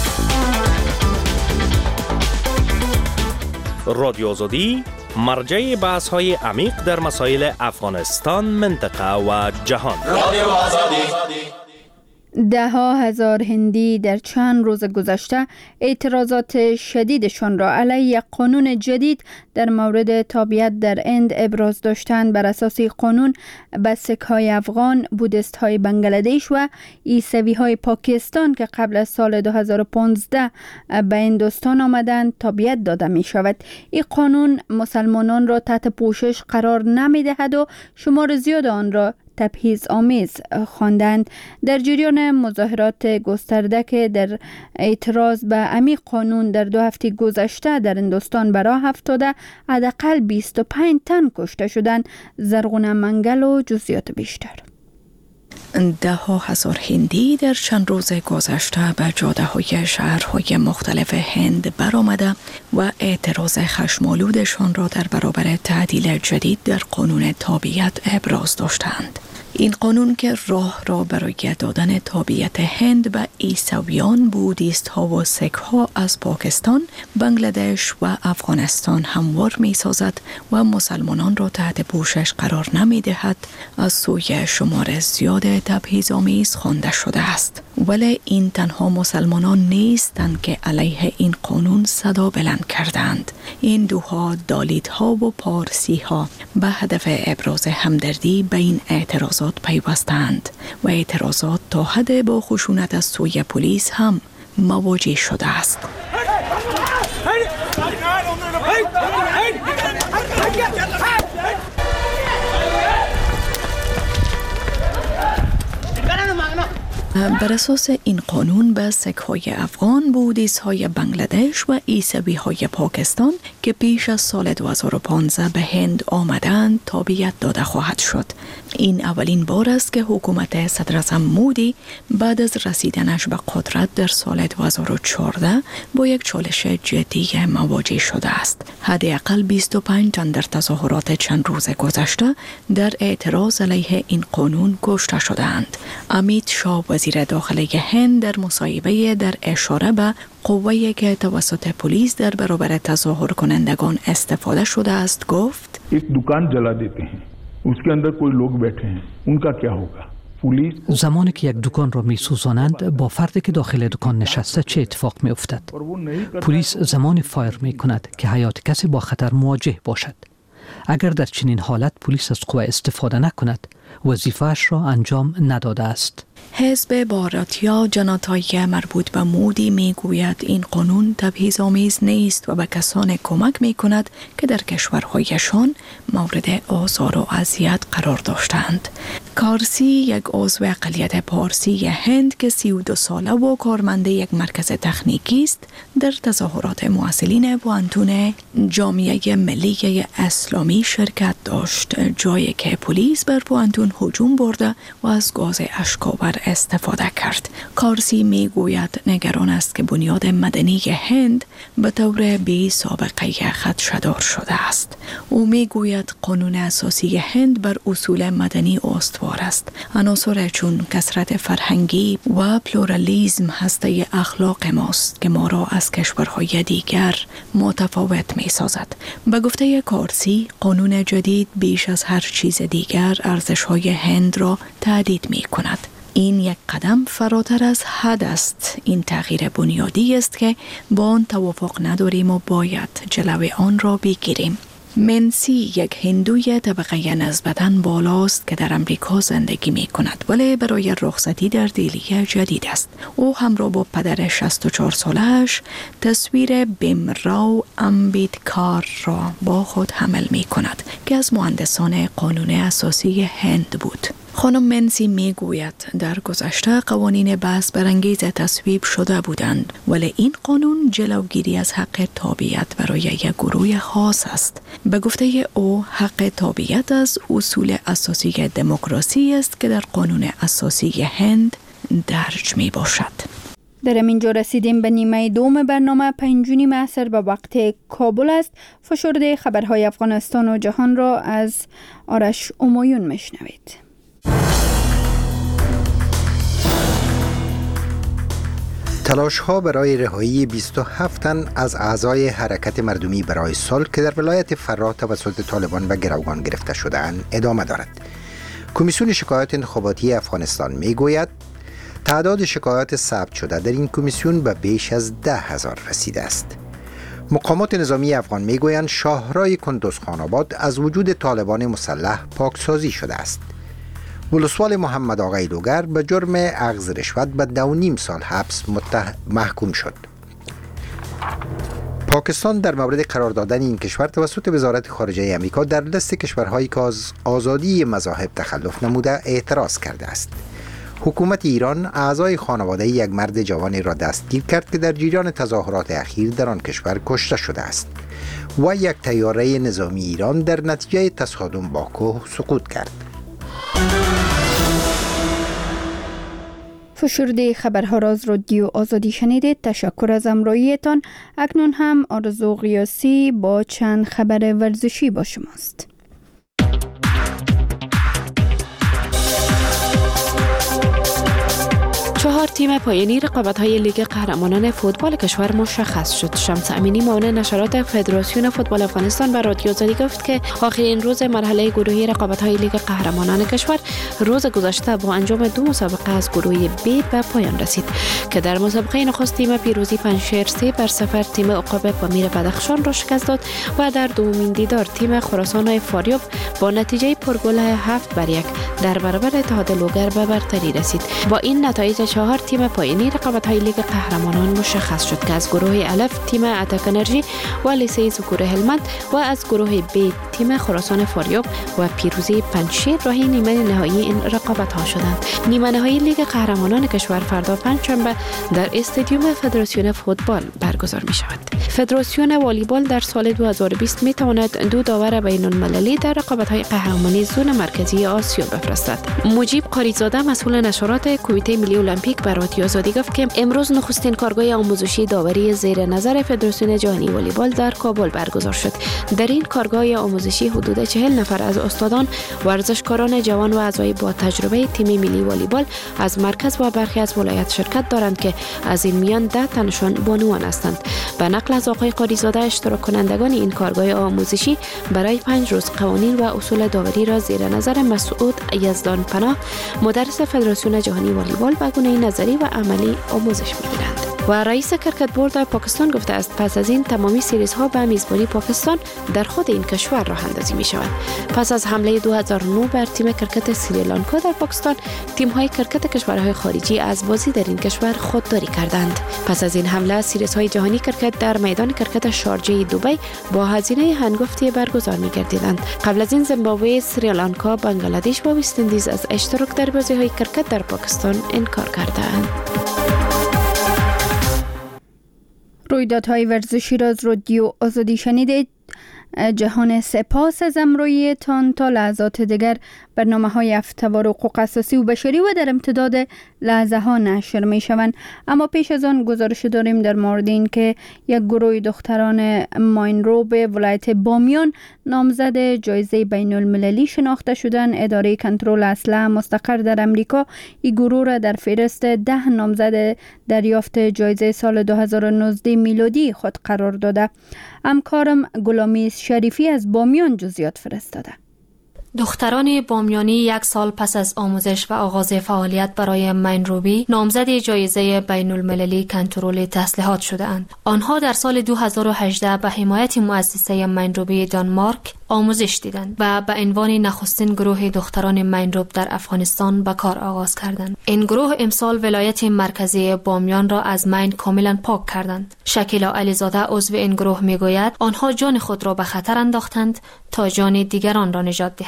رادیو آزادی مرجع بحث های عمیق در مسائل افغانستان، منطقه و جهان. رادیو آزادی. ده ها هزار هندی در چند روز گذشته اعتراضات شدیدشان را علیه قانون جدید در مورد تابعیت در هند ابراز داشتند. بر اساس قانون به سیک های افغان، بودیست های بنگلادش و عیسوی های پاکستان که قبل از سال دو هزار و پانزده به هندوستان آمدند تابعیت داده می شود. این قانون مسلمانان را تحت پوشش قرار نمی دهد و شمار زیاد آن را تبعیض آمیز خواندند. در جریان مظاهرات گسترده که در اعتراض به همین قانون در دو هفته گذشته در هندوستان به راه افتاده، حداقل بیست و پنج تن کشته شدند. زرغونه منگل و جزئیات بیشتر. ده ها هزار هندی در چند روز گذشته به جاده های شهرهای مختلف هند برآمده و اعتراض خشمالودشان را در برابر تعدیل جدید در قانون تابعیت ابراز داشتند. این قانون که راه را برای دادن تابعیت هند به عیسویان، بودیست ها و سیک ها از پاکستان، بنگلادش و افغانستان هموار می سازد و مسلمانان را تحت پوشش قرار نمی دهد، از سوی شمار زیاد تبعیض آمیز خوانده شده است. ولی این تنها مسلمانان نیستند که علیه این قانون صدا بلند کردند. هندوها، دالیت‌ها و پارسی‌ها به هدف ابراز همدردی به این اعتراضات پیوستند و اعتراضات تا حد با خشونت از سوی پلیس هم مواجه شده است. بر اساس این قانون به سیک های افغان، بودیست های بنگلادش و عیسوی های پاکستان که پیش از سال دو هزار و پانزده به هند آمدند تابعیت داده خواهد شد. این اولین بار است که حکومت صدر اعظم مودی بعد از رسیدنش به قدرت در سال دو هزار و چهارده با یک چالش جدی مواجه شده است. حداقل بیست و پنج تن در تظاهرات چند روز گذشته در اعتراض علیه این قانون کشته شدند. امیت شاه وزیر داخلی هند در مصاحبه در اشاره به قوه‌ای که توسط پلیس در برابر تظاهر کنندگان استفاده شده است گفت: एक दुकान जला देते हैं, उसके अंदर कोई लोग बैठे हैं, उनका क्या होगा? زمانی که یک دکان را می سوزانند، با فردی که داخل دکان نشسته چه اتفاق می افتد؟ پلیس زمانی فایر می کند که حیات کسی با خطر مواجه باشد. اگر در چنین حالت پلیس از قوه استفاده نکند، وظیفه‌اش را انجام نداده است. حزب باراتیا جناتای مربوط به مودی می گوید این قانون تبعیض آمیز نیست و به کسان کمک می کند که در کشورهایشان مورد آزار و اذیت قرار داشتند. کارسی، یک عضو اقلیت پارسی هند که سی و دو ساله و کارمند یک مرکز تکنیکی است، در تظاهرات محصلین پوانتون جامعه ملی اسلامی شرکت داشت، جایی که پلیس بر پوانتون هجوم برده و از گاز اشک‌آور استفاده کرد. کارسی می گوید نگران است که بنیاد مدنی هند به طور بی سابقه خدشه‌دار شده است. او می گوید قانون اساسی هند بر اصول مدنی استوار است. عناصر چون کثرت فرهنگی و پلورالیسم هسته اخلاق ماست که ما را از کشورهای دیگر متفاوت می سازد. به گفته کارسی، قانون جدید بیش از هر چیز دیگر ارزش‌های هند را تهدید می کند. این یک قدم فراتر از حد است. این تغییر بنیادی است که با آن توافق نداریم و باید جلوی آن را بگیریم. منسی یک هندوی طبقه نسبتاً بالاست که در امریکا زندگی می کند ولی برای رخصتی در دلی جدید است. او همراه با پدر شصت و چهار سالش تصویر بیمراو امبیدکار را با خود حمل می کند که از مهندسان قانون اساسی هند بود. خانم منسی می گوید در گذشته قوانین بحث برانگیز تصویب شده بودند، ولی این قانون جلوگیری از حق تابعیت برای یک گروه خاص است. به گفته او حق تابعیت از اصول اساسی دموکراسی است که در قانون اساسی هند درج می باشد. در اینجا رسیدیم به نیمه دوم برنامه. پنجونی معصر به وقت کابل است. فشرده خبرهای افغانستان و جهان را از آرش امایون میشنوید. تلاش ها برای رهایی بیست و هفت تن از اعضای حرکت مردمی برای صلح که در ولایت فراه توسط طالبان و گروگان گرفته شده‌اند ادامه دارد. کمیسیون شکایات انتخاباتی افغانستان می گوید تعداد شکایات ثبت شده در این کمیسیون به بیش از ده هزار رسیده است. مقامات نظامی افغان می گویند شاهرای کندوز خان آباد از وجود طالبان مسلح پاکسازی شده است. ولسوال محمد آقای لوگر به جرم اخذ رشوت به دو نیم سال حبس متهم محکوم شد. پاکستان در مورد قرار دادن این کشور توسط وزارت خارجه آمریکا در لیست کشورهایی که از آزادی مذاهب تخلف نموده اعتراض کرده است. حکومت ایران اعضای خانواده یک مرد جوانی را دستگیر کرد که در جریان تظاهرات اخیر در آن کشور کشته شده است و یک طیاره نظامی ایران در نتیجه تصادم با کوه سقوط کرد. فشرده خبرها را از رادیو آزادی شنیدید. تشکر از همراهیتان. اکنون هم آرزو قیاسی با چند خبر ورزشی با شماست. چهار تیم پایانی رقابت‌های لیگ قهرمانان فوتبال کشور مشخص شد. شمس امینی معاون نشرات فدراسیون فوتبال افغانستان به رادیو آزادی گفت که آخرین روز مرحله گروهی رقابت‌های لیگ قهرمانان کشور روز گذشته با انجام دو مسابقه از گروه بی به پایان رسید که در مسابقه نخست تیم پیروزی پنجشیر سه بر صفر تیم عقاب پامیر بدخشان را شکست داد و در دومین دیدار تیم خراسان فاریاب با نتیجه پرگل هفت بر یک در برابر اتحاد لوگر به برتری رسید. با این نتایج چهار تیم پایانی رقابت‌های لیگ قهرمانان مشخص شد که از گروه الف تیم اتک انرژی و لیسه زکور هلمند و از گروه ب تیم خراسان فاریاب و پیروزی پنجشیر راهی نیمه نهایی این رقابت‌ها شدند. نیمه نهایی لیگ قهرمانان کشور فردا پنجشنبه در استادیوم فدراسیون فوتبال برگزار می‌شود. فدراسیون والیبال در سال دو هزار و بیست می‌تواند دو داور بین‌المللی در رقابت‌های قهرمانی زون مرکزی آسیا بفرستد. مجیب قاریزاده مسئول نشرات کمیته ملی المپیک به رادیو آزادی گفت که امروز نخستین کارگاه آموزشی داوری زیر نظر فدراسیون جهانی والیبال در کابل برگزار شد. در این کارگاه آموزشی حدود چهل نفر از استادان، ورزشکاران جوان و اعضای با تجربه تیم ملی والیبال از مرکز و برخی از ولایت شرکت دارند که از این میان ده تنشان بانوان هستند. به نقل از آقای قاریزاده اشتراک کنندگان این کارگاه آموزشی برای پنج روز قوانین و اصول داوری را زیر نظر مسعود یزدان پناه مدرس فدراسیون جهانی والیبال به گونه نظری و عملی آموزش می‌گیرند. و رئیس کرکت بورد پاکستان گفته است پس از این تمامی سریزها به میزبانی پاکستان در خود این کشور راه اندازی می شود. پس از حمله دو هزار و نه بر تیم کرکت سریلانکا در پاکستان، تیم های کرکت کشورهای خارجی از بازی در این کشور خودداری کردند. پس از این حمله سریزهای جهانی کرکت در میدان کرکت شارجه دبی با هزینه هنگفتی برگزار می گردیدند. قبل از این زیمبابوه، سریلانکا، بنگلادش و وست اندیز از اشتراک در بازی های کرکت در پاکستان انکار کردند. رویدادهای ورزشی را از رادیو آزادی شنیدید. جهان سپاس از همراهیتان. تا لحظات دیگر برنامه های هفته‌وار حقوق اساسی و بشری و در امتداد لحظه ها نشر می شوند. اما پیش از آن گزارش داریم در مورد این که یک گروه دختران ماینروب ولایت بامیان نامزد جایزه بین المللی شناخته شدند. اداره کنترل اسلحه مستقر در امریکا این گروه را در فهرست ده نامزد دریافت جایزه سال دو هزار و نوزده میلادی خود قرار داده. همکارم غلامی شریفی از بامیان جزئیات فرستاده. دختران بامیانی یک سال پس از آموزش و آغاز فعالیت برای ماینروبی نامزد جایزه بین المللی کنترل تسلیحات شده‌اند. آنها در سال دو هزار و هجده به حمایت مؤسسه ماینروبی دانمارک آموزش دیدند و به عنوان نخستین گروه دختران ماینروب در افغانستان به کار آغاز کردند. این گروه امسال ولایت مرکزی بامیان را از ماین کاملا پاک کردند. شکیلا علیزاده عضو این گروه میگوید آنها جان خود را به خطر انداختند تا جان دیگران را نجات دهند.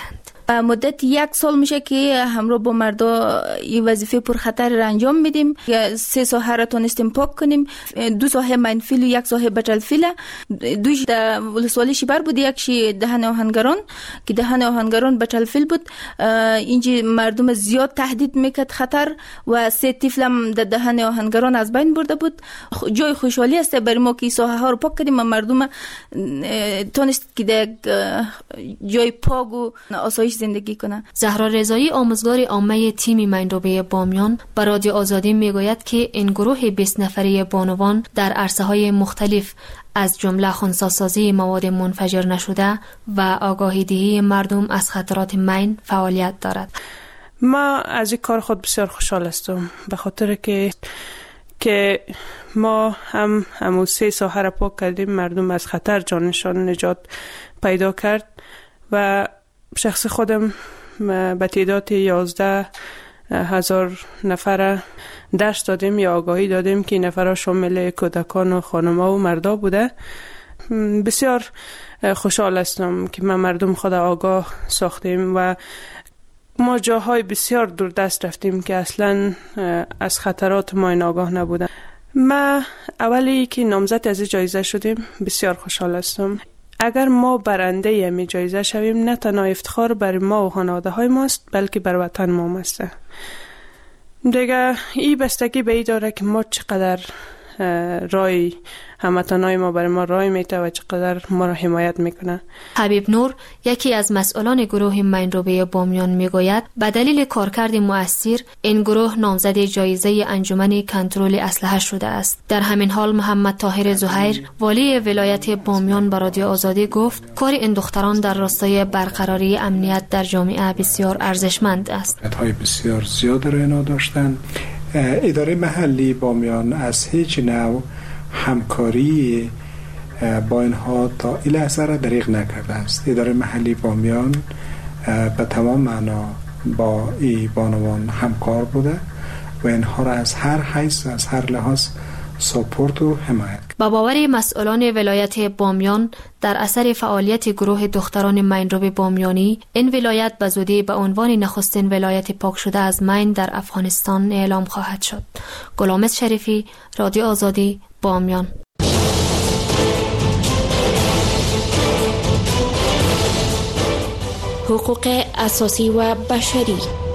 مدت یک سال میشه که همراه با مردا این وظیفه پرخطر را انجام میدیم. سه ساحه را تونستیم پاک کنیم، دو ساحه منفیل و یک ساحه بچلفیل. دوش در ولسوالی شیبر بود، یکشی دهن آهنگران که دهن آهنگران بچلفیل بود. اینجا مردم زیاد تهدید میکرد خطر و سه طفلم در دهن آهنگران از بین برده بود. جای خوشحالی است برای ما که ساحه ها رو پاک کردیم و مردم تونست که در جای پاک و آسایش زندگی کنه. زهرا رضایی، آموزگار عامه تیم مینروبه بامیان، به رادیو آزادی میگوید که این گروه بیست نفری بانوان در عرصه‌های مختلف از جمله خنثی‌سازی مواد منفجر نشده و آگاهی دهی مردم از خطرات مین فعالیت دارد. ما از این کار خود بسیار خوشحال هستم، به خاطر که که ما هم همون سه ساحه را پاک کردیم، مردم از خطر جانشان نجات پیدا کرد و شخص خودم به تعداد یازده هزار نفر درس دادیم یا آگاهی دادیم که نفرها شامل کودکان و خانم‌ها و مردا بوده. بسیار خوشحال هستم که ما مردم خود آگاه ساختیم و ما جاهای بسیار دور دست رفتیم که اصلا از خطرات ما این آگاه نبودن. ما اولی که نامزد از جایزه شدیم بسیار خوشحال هستم. اگر ما برنده همی جایزه شویم، نه تنها افتخار برای ما و خانواده های ماست، بلکه بر وطن ما است. دیگه این بستگی به این داره که ما چقدر رای هموطنای ما برای ما رای میته و چقدر ما را حمایت میکنه. حبیب نور، یکی از مسئولان گروه مینروبه بامیان، میگوید به دلیل کارکرد مؤثر این گروه نامزد جایزه انجمن کنترل اسلحه شده است. در همین حال محمد طاهر زهیر، والی ولایت بامیان، به رادیو آزادی گفت کار این دختران در راستای برقراری امنیت در جامعه بسیار ارزشمند است. های بسیار زیاد را اینا داشتن. اداره محلی بامیان از هیچ نوع همکاری با اینها تا این لحظه را دریغ نکرده است. اداره محلی بامیان به تمام معنا با این بانوان همکار بوده و اینها را از هر حیث از هر لحاظ سپورت و حمایت. با باور مسئولان ولایت بامیان، در اثر فعالیت گروه دختران مینروبه بامیانی، این ولایت به زودی به عنوان نخستین ولایت پاک شده از مین در افغانستان اعلام خواهد شد. غلامت شریفی، رادیو آزادی، بامیان. حقوق اساسی و بشری.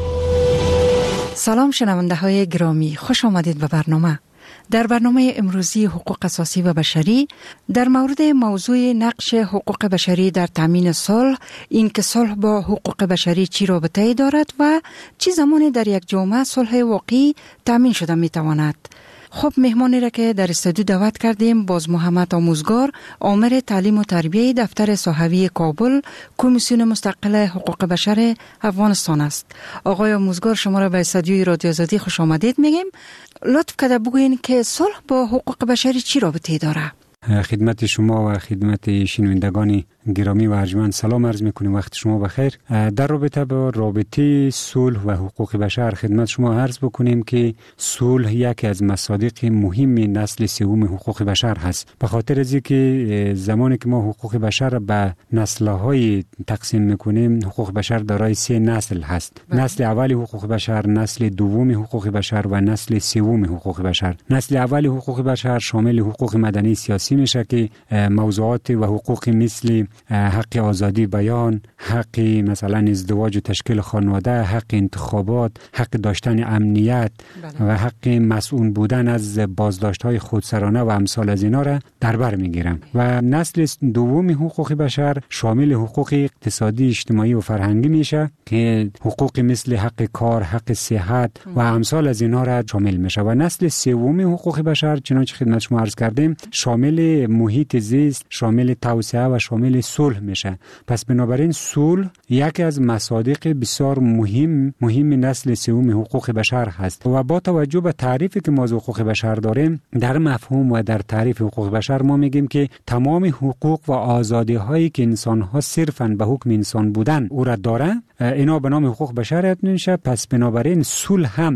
سلام شنونده های گرامی، خوش آمدید به برنامه. در برنامه امروزی حقوق اساسی و بشری در مورد موضوع نقش حقوق بشری در تامین صلح، این که صلح با حقوق بشری چی رابطه‌ای دارد و چه زمانی در یک جامعه صلح واقعی تامین شده می تواند. خب مهمانی را که در استودیو دعوت کردیم باز محمد آموزگار، آمر تعلیم و تربیه دفتر صحوی کابل، کمیسیون مستقل حقوق بشر افغانستان است. آقای آموزگار، شما را به استودیوی رادیو آزادی خوش آمدید میگیم. لطف کرده بگوین که صلح با حقوق بشری چی رابطه داره؟ خدمت شما و خدمت شنوندگان گرامی و ارجمند سلام عرض میکنیم. وقت شما بخیر. در رابطه با رابطه صلح و حقوق بشر خدمت شما عرض بکنیم که صلح یکی از مصادیق مهم نسل سوم حقوق بشر هست. به خاطر از اینکه زمانی که ما حقوق بشر را به نسل‌های تقسیم میکنیم، حقوق بشر دارای سه نسل هست. بله. نسل اول حقوق بشر، نسل دوم حقوق بشر و نسل سوم حقوق بشر. نسل اول حقوق بشر شامل حقوق مدنی سیاسی میشه که موضوعات و حقوق مثل حق آزادی بیان، حق مثلا ازدواج و تشکیل خانواده، حق انتخابات، حق داشتن امنیت بله. و حق مسئول بودن از بازداشت‌های خودسرانه و امثال از اینا را در بر میگیرم. و نسل دوم حقوق بشر شامل حقوق اقتصادی، اجتماعی و فرهنگی میشه که حقوق مثل حق کار، حق صحت و امثال از اینا را شامل میشه. و نسل سوم حقوق بشر چنانچه خدمت شما عرض کردیم شامل محیط زیست، شامل توسعه و شامل صلح میشه. پس بنابراین صلح یکی از مصادیق بسیار مهم مهم نسل سوم حقوق بشر هست. و با توجه به تعریفی که ما از حقوق بشر داریم، در مفهوم و در تعریف حقوق بشر ما میگیم که تمام حقوق و آزادی هایی که انسان ها صرفاً به حکم انسان بودن او را داره، اینا به نام حقوق بشر میشه. پس بنابراین صلح هم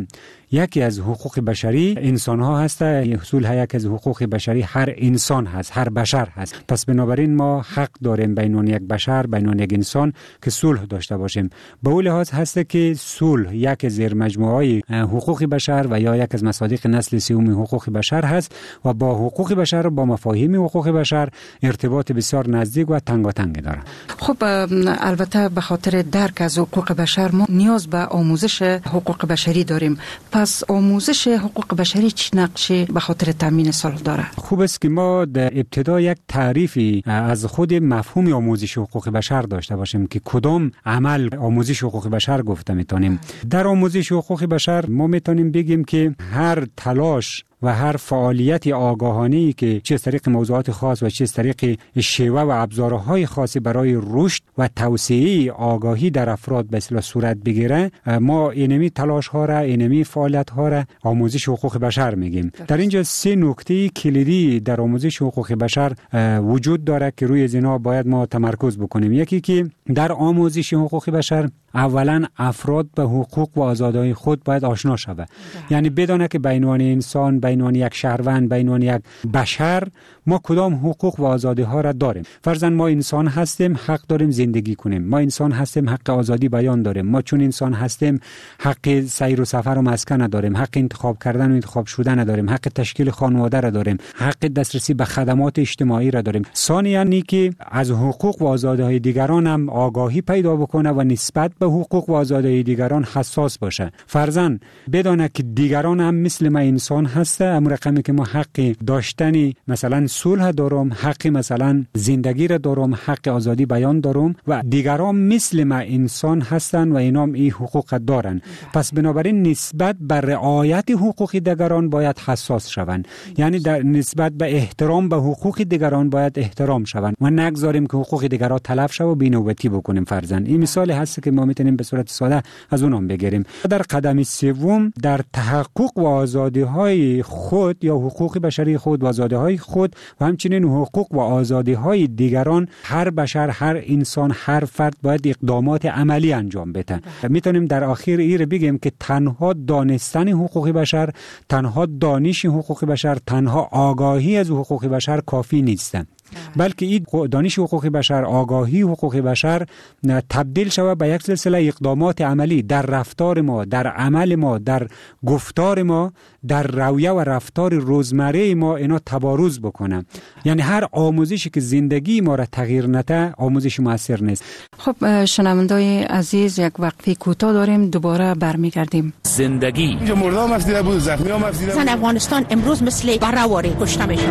یکی از حقوق بشری انسان ها هست، اصول یکی از حقوق بشری هر انسان هست، هر بشر هست. پس بنابراین ما حق داریم بین یک بشر، بین یک انسان که صلح داشته باشیم. به اون لحاظ هست که صلح یک زیر مجموعه حقوق بشر و یا یک از مصادیق نسل سوم حقوق بشر هست و با حقوق بشر و با مفاهیم حقوق بشر ارتباط بسیار نزدیک و تنگاتنگ داره. خب البته به خاطر درک از حقوق بشر ما نیاز به آموزش حقوق بشری داریم. پس آموزش حقوق بشری چه نقشی به خاطر تامین صلح داره؟ خوب است که ما در ابتدا یک تعریفی از خود مفهوم آموزش حقوق بشر داشته باشیم که کدام عمل آموزش حقوق بشر گفته میتونیم. در آموزش حقوق بشر ما میتونیم بگیم که هر تلاش و هر فعالیت آگاهانه‌ای که چه از طریق موضوعات خاص و چه از طریق شیوه و ابزارهای خاصی برای رشد و توسعه آگاهی در افراد به اصطلاح صورت بگیره، ما اینمی تلاش ها را، اینمی فعالیت ها را آموزش حقوق بشر میگیم. در اینجا سه نکته کلیدی در آموزش حقوق بشر وجود داره که روی اینا باید ما تمرکز بکنیم. یکی که در آموزش حقوق بشر اولا افراد به حقوق و آزادی‌های خود باید آشنا شود. یعنی بدونه که بین انسان، بین یک شهروند، بین یک بشر ما کدام حقوق و آزادی ها را داریم. فرضاً ما انسان هستیم، حق داریم زندگی کنیم. ما انسان هستیم، حق آزادی بیان داریم. ما چون انسان هستیم حق سیر و سفر و مسکن داریم، حق انتخاب کردن و انتخاب شدن داریم، حق تشکیل خانواده را داریم، حق دسترسی به خدمات اجتماعی را داریم. ثانیاً اینکه از حقوق و آزادی های دیگران هم آگاهی پیدا بکنه و نسبت به حقوق و آزادی دیگران حساس باشه. فرضاً بدونه که دیگران هم مثل ما انسان هسته، امر رقمی که ما حق داشتنی مثلا صلح دارم، حق مثلا زندگی را دارم، حق آزادی بیان دارم و دیگران مثل ما انسان هستن و اینا هم این حقوق دارن. پس بنابراین نسبت به رعایت حقوق دیگران باید حساس شوند. یعنی در نسبت به احترام به حقوق دیگران باید احترام شوند و نگذاریم که حقوق دیگران تلف شه و بی‌نوبتی بکنیم. فرضاً این مثال هست که ما میتونیم به صورت ساده از اونم بگیریم. در قدم سوم در تحقق و آزادی های خود یا حقوق بشری خود و آزادی های خود و همچنین حقوق و آزادی های دیگران هر بشر، هر انسان، هر فرد باید اقدامات عملی انجام بده. میتونیم در آخر این بگیم که تنها دانستن حقوق بشر، تنها دانش حقوق بشر، تنها آگاهی از حقوق بشر کافی نیست، بلکه این دانش حقوق بشر، آگاهی حقوق بشر تبدیل شود به یک سلسله اقدامات عملی در رفتار ما، در عمل ما، در گفتار ما، در رویه و رفتار روزمره ما اینا تبارز بکنه. یعنی هر آموزشی که زندگی ما را تغییر نده آموزش موثر نیست. خب شنوندای عزیز، یک وقفه کوتاه داریم، دوباره برمیگردیم. زندگی اینجا مردم افسیده بود، زخمی هم افسیده بود. افغانستان امروز مثل براواری کشته میشه.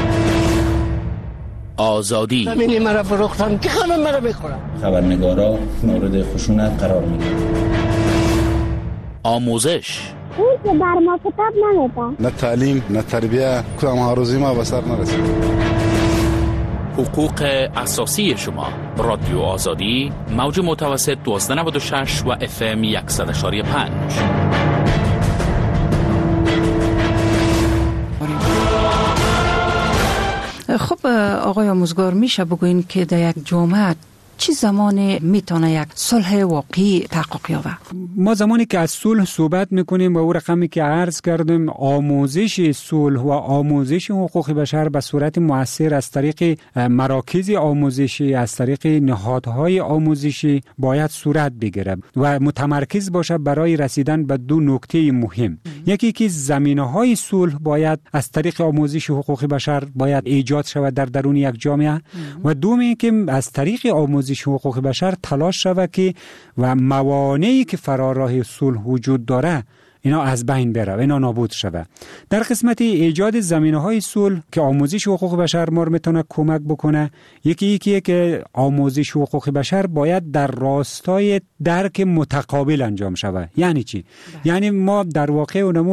آزادی ببینی مرا فروختن که خانم مرا بخورن. خبرنگارا مورد خشونت قرار میگیرن. آموزش اون که بر ما کتاب نمیده، نه تعلیم نه تربیه، کدام آرزوی ما به سر نرسید. حقوق اساسی شما. رادیو آزادی، موج متوسط دوازده نود و شش و اف ام صد و یک و پنج. خب آقای آموزگار، میشه بگوین که در یک جامعه چی زمان میتونه یک صلح واقعی تحقق یابه؟ ما زمانی که از صلح صحبت میکنیم و او رقمی که عرض کردیم، آموزش صلح و آموزش حقوق بشر به صورت مؤثر از طریق مراکز آموزشی، از طریق نهادهای آموزشی باید صورت بگیره و متمرکز باشه برای رسیدن به دو نکته مهم. یکی که زمینه‌های صلح باید از طریق آموزش حقوق بشر باید ایجاد شود در درون یک جامعه و دومی که از طریق آموزش حقوق بشر تلاش شود که و موانعی که فرار راه صلح وجود داره اینا از بین بره و اینا نابود شود. در قسمت ایجاد زمینه‌های صلح که آموزش حقوق بشر ما رو میتونه کمک بکنه، یکی یکی که آموزش حقوق بشر باید در راستای درک متقابل انجام شود. یعنی چی؟ یعنی ما در واقع اونمو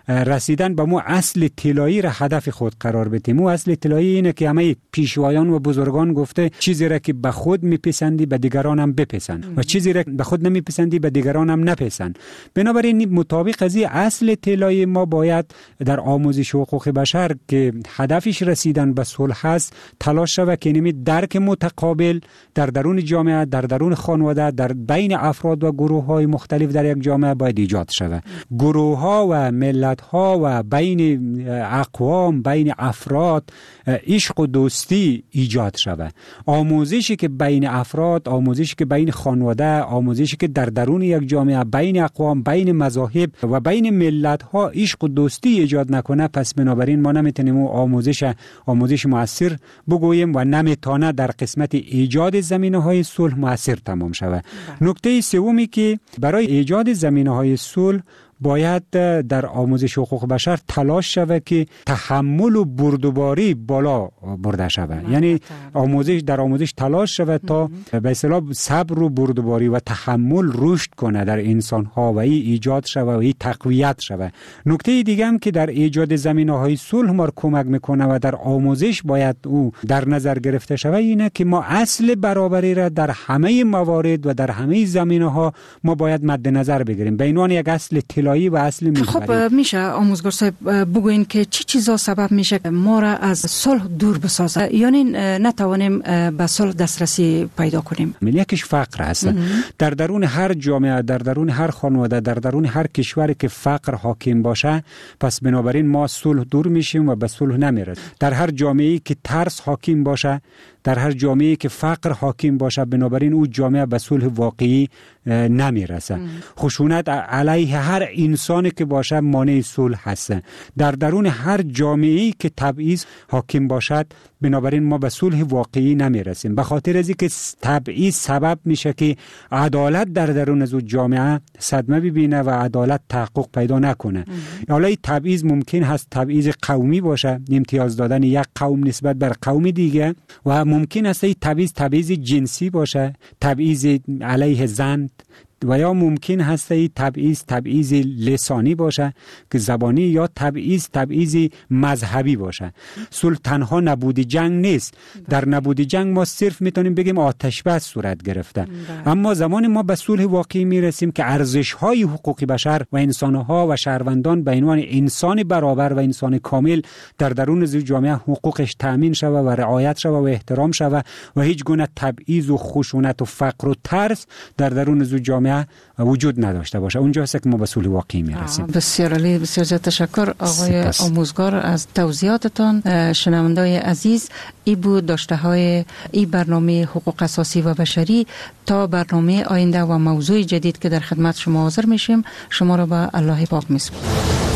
رسیدن به مو اصل طلایی را هدف خود قرار بدیم. مو اصل طلایی اینه که همه پیشوایان و بزرگان گفته چیزی را که به خود میپسندی به دیگران هم بپسند و چیزی را به خود نمیپسندی به دیگران هم نپسند. بنابراین مطابق از این اصل طلایی ما باید در آموزش حقوق بشر که هدفش رسیدن به صلح است تلاش شود که نمی درک متقابل در درون جامعه، در درون خانواده، در بین افراد و گروه های مختلف در یک جامعه باید ایجاد شود. گروه ها و ملت ها و بین اقوام، بین افراد عشق و دوستی ایجاد شود. آموزشی که بین افراد، آموزشی که بین خانواده، آموزشی که در درون یک جامعه بین اقوام، بین مذاهب و بین ملت ها عشق و دوستی ایجاد نکنه، پس بنابراین ما نمیتونیم آموزش آموزش مؤثر بگوییم و نمیتونه در قسمت ایجاد زمینه‌های صلح مؤثر تمام شود. نکته سومی که برای ایجاد زمینه‌های صلح باید در آموزش حقوق بشر تلاش شود که تحمل و بردباری بالا برده شود. یعنی آموزش در آموزش تلاش شود تا به اصطلاح صبر و بردباری و تحمل رشد کنه در انسان ها و ای ایجاد شود و ای تقویت شود. نکته دیگه هم که در ایجاد زمینه‌های صلح ما کمک میکنه و در آموزش باید او در نظر گرفته شود اینه که ما اصل برابری را در همه موارد و در همه زمینه‌ها ما باید مد نظر بگیریم. به عنوان یک اصل طلایی و اصل محوری. خب میشه آموزگار صاحب بگوین که چی چیزا سبب میشه ما را از صلح دور بسازه، یعنی نتوانیم به صلح دسترسی پیدا کنیم؟ یکیش فقر هست. در درون هر جامعه، در درون هر خانواده، در درون هر کشوری که فقر حاکم باشه، پس بنابراین ما صلح دور میشیم و به صلح نمیرسیم. در هر جامعه‌ای که ترس حاکم باشه، در هر جامعه‌ای که فقر حاکم باشه، بنابراین او جامعه به صلح واقعی نمیرسه. خشونت علیه هر انسانی که باشه مانع صلح هست. در درون هر جامعه‌ای که تبعیض حاکم باشد، بنابراین ما به صلح واقعی نمیرسیم. به خاطر از اینکه تبعیض سبب میشه که عدالت در درون از جامعه صدمه ببینه و عدالت تحقق پیدا نکنه. حالا این تبعیض ممکن هست تبعیض قومی باشه، امتیاز دادن یک قوم نسبت بر قوم دیگه، و ممکن است این تبعیض تبعیض جنسی باشه، تبعیض علیه زن، و یا ممکن هست این تبعیض تبعیض لسانی باشه که زبانی، یا تبعیض تبعیض مذهبی باشه. صلح تنها نبود جنگ نیست. در نبود جنگ ما صرف میتونیم بگیم آتش بس صورت گرفته. اما زمان ما به صلح واقعی میرسیم که ارزش‌های حقوق بشر و انسان‌ها و شهروندان به عنوان انسان برابر و انسان کامل در درون جامعه حقوقش تأمین شود و رعایت شود و احترام شود و هیچ گونه تبعیض و خشونت و فقر و ترس در درون جامعه وجود نداشته باشه. اونجاست که ما به صلح واقعی میرسیم. بسیار عالی، بسیار زیاد تشکر آقای سپس. آموزگار از توضیحاتتان. شنوندای عزیز، ای بود داشته های ای برنامه حقوق اساسی و بشری. تا برنامه آینده و موضوع جدید که در خدمت شما حاضر میشیم، شما را به الله پاک میسپارم.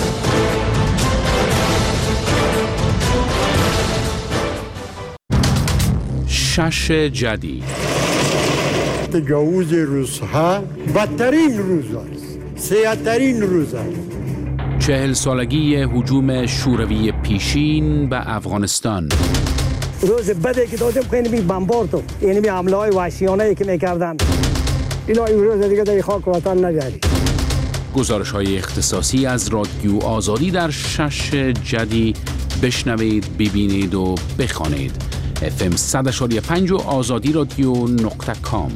شش جدید. تجاوز روزها بدترین روز است، سیاه‌ترین روز است. چهل سالگی هجوم شوروی پیشین به افغانستان. روز بدی که دادیم خیلی بی بمبارد، یعنی بی حمله های وحشیانه که میکردن، اینا این روز دیگه در خاک وطن نجاری. گزارش های اختصاصی از رادیو آزادی در شش جدی بشنوید، ببینید و بخوانید. اف ام صد و پنج و آزادی رادیو نقطه کام.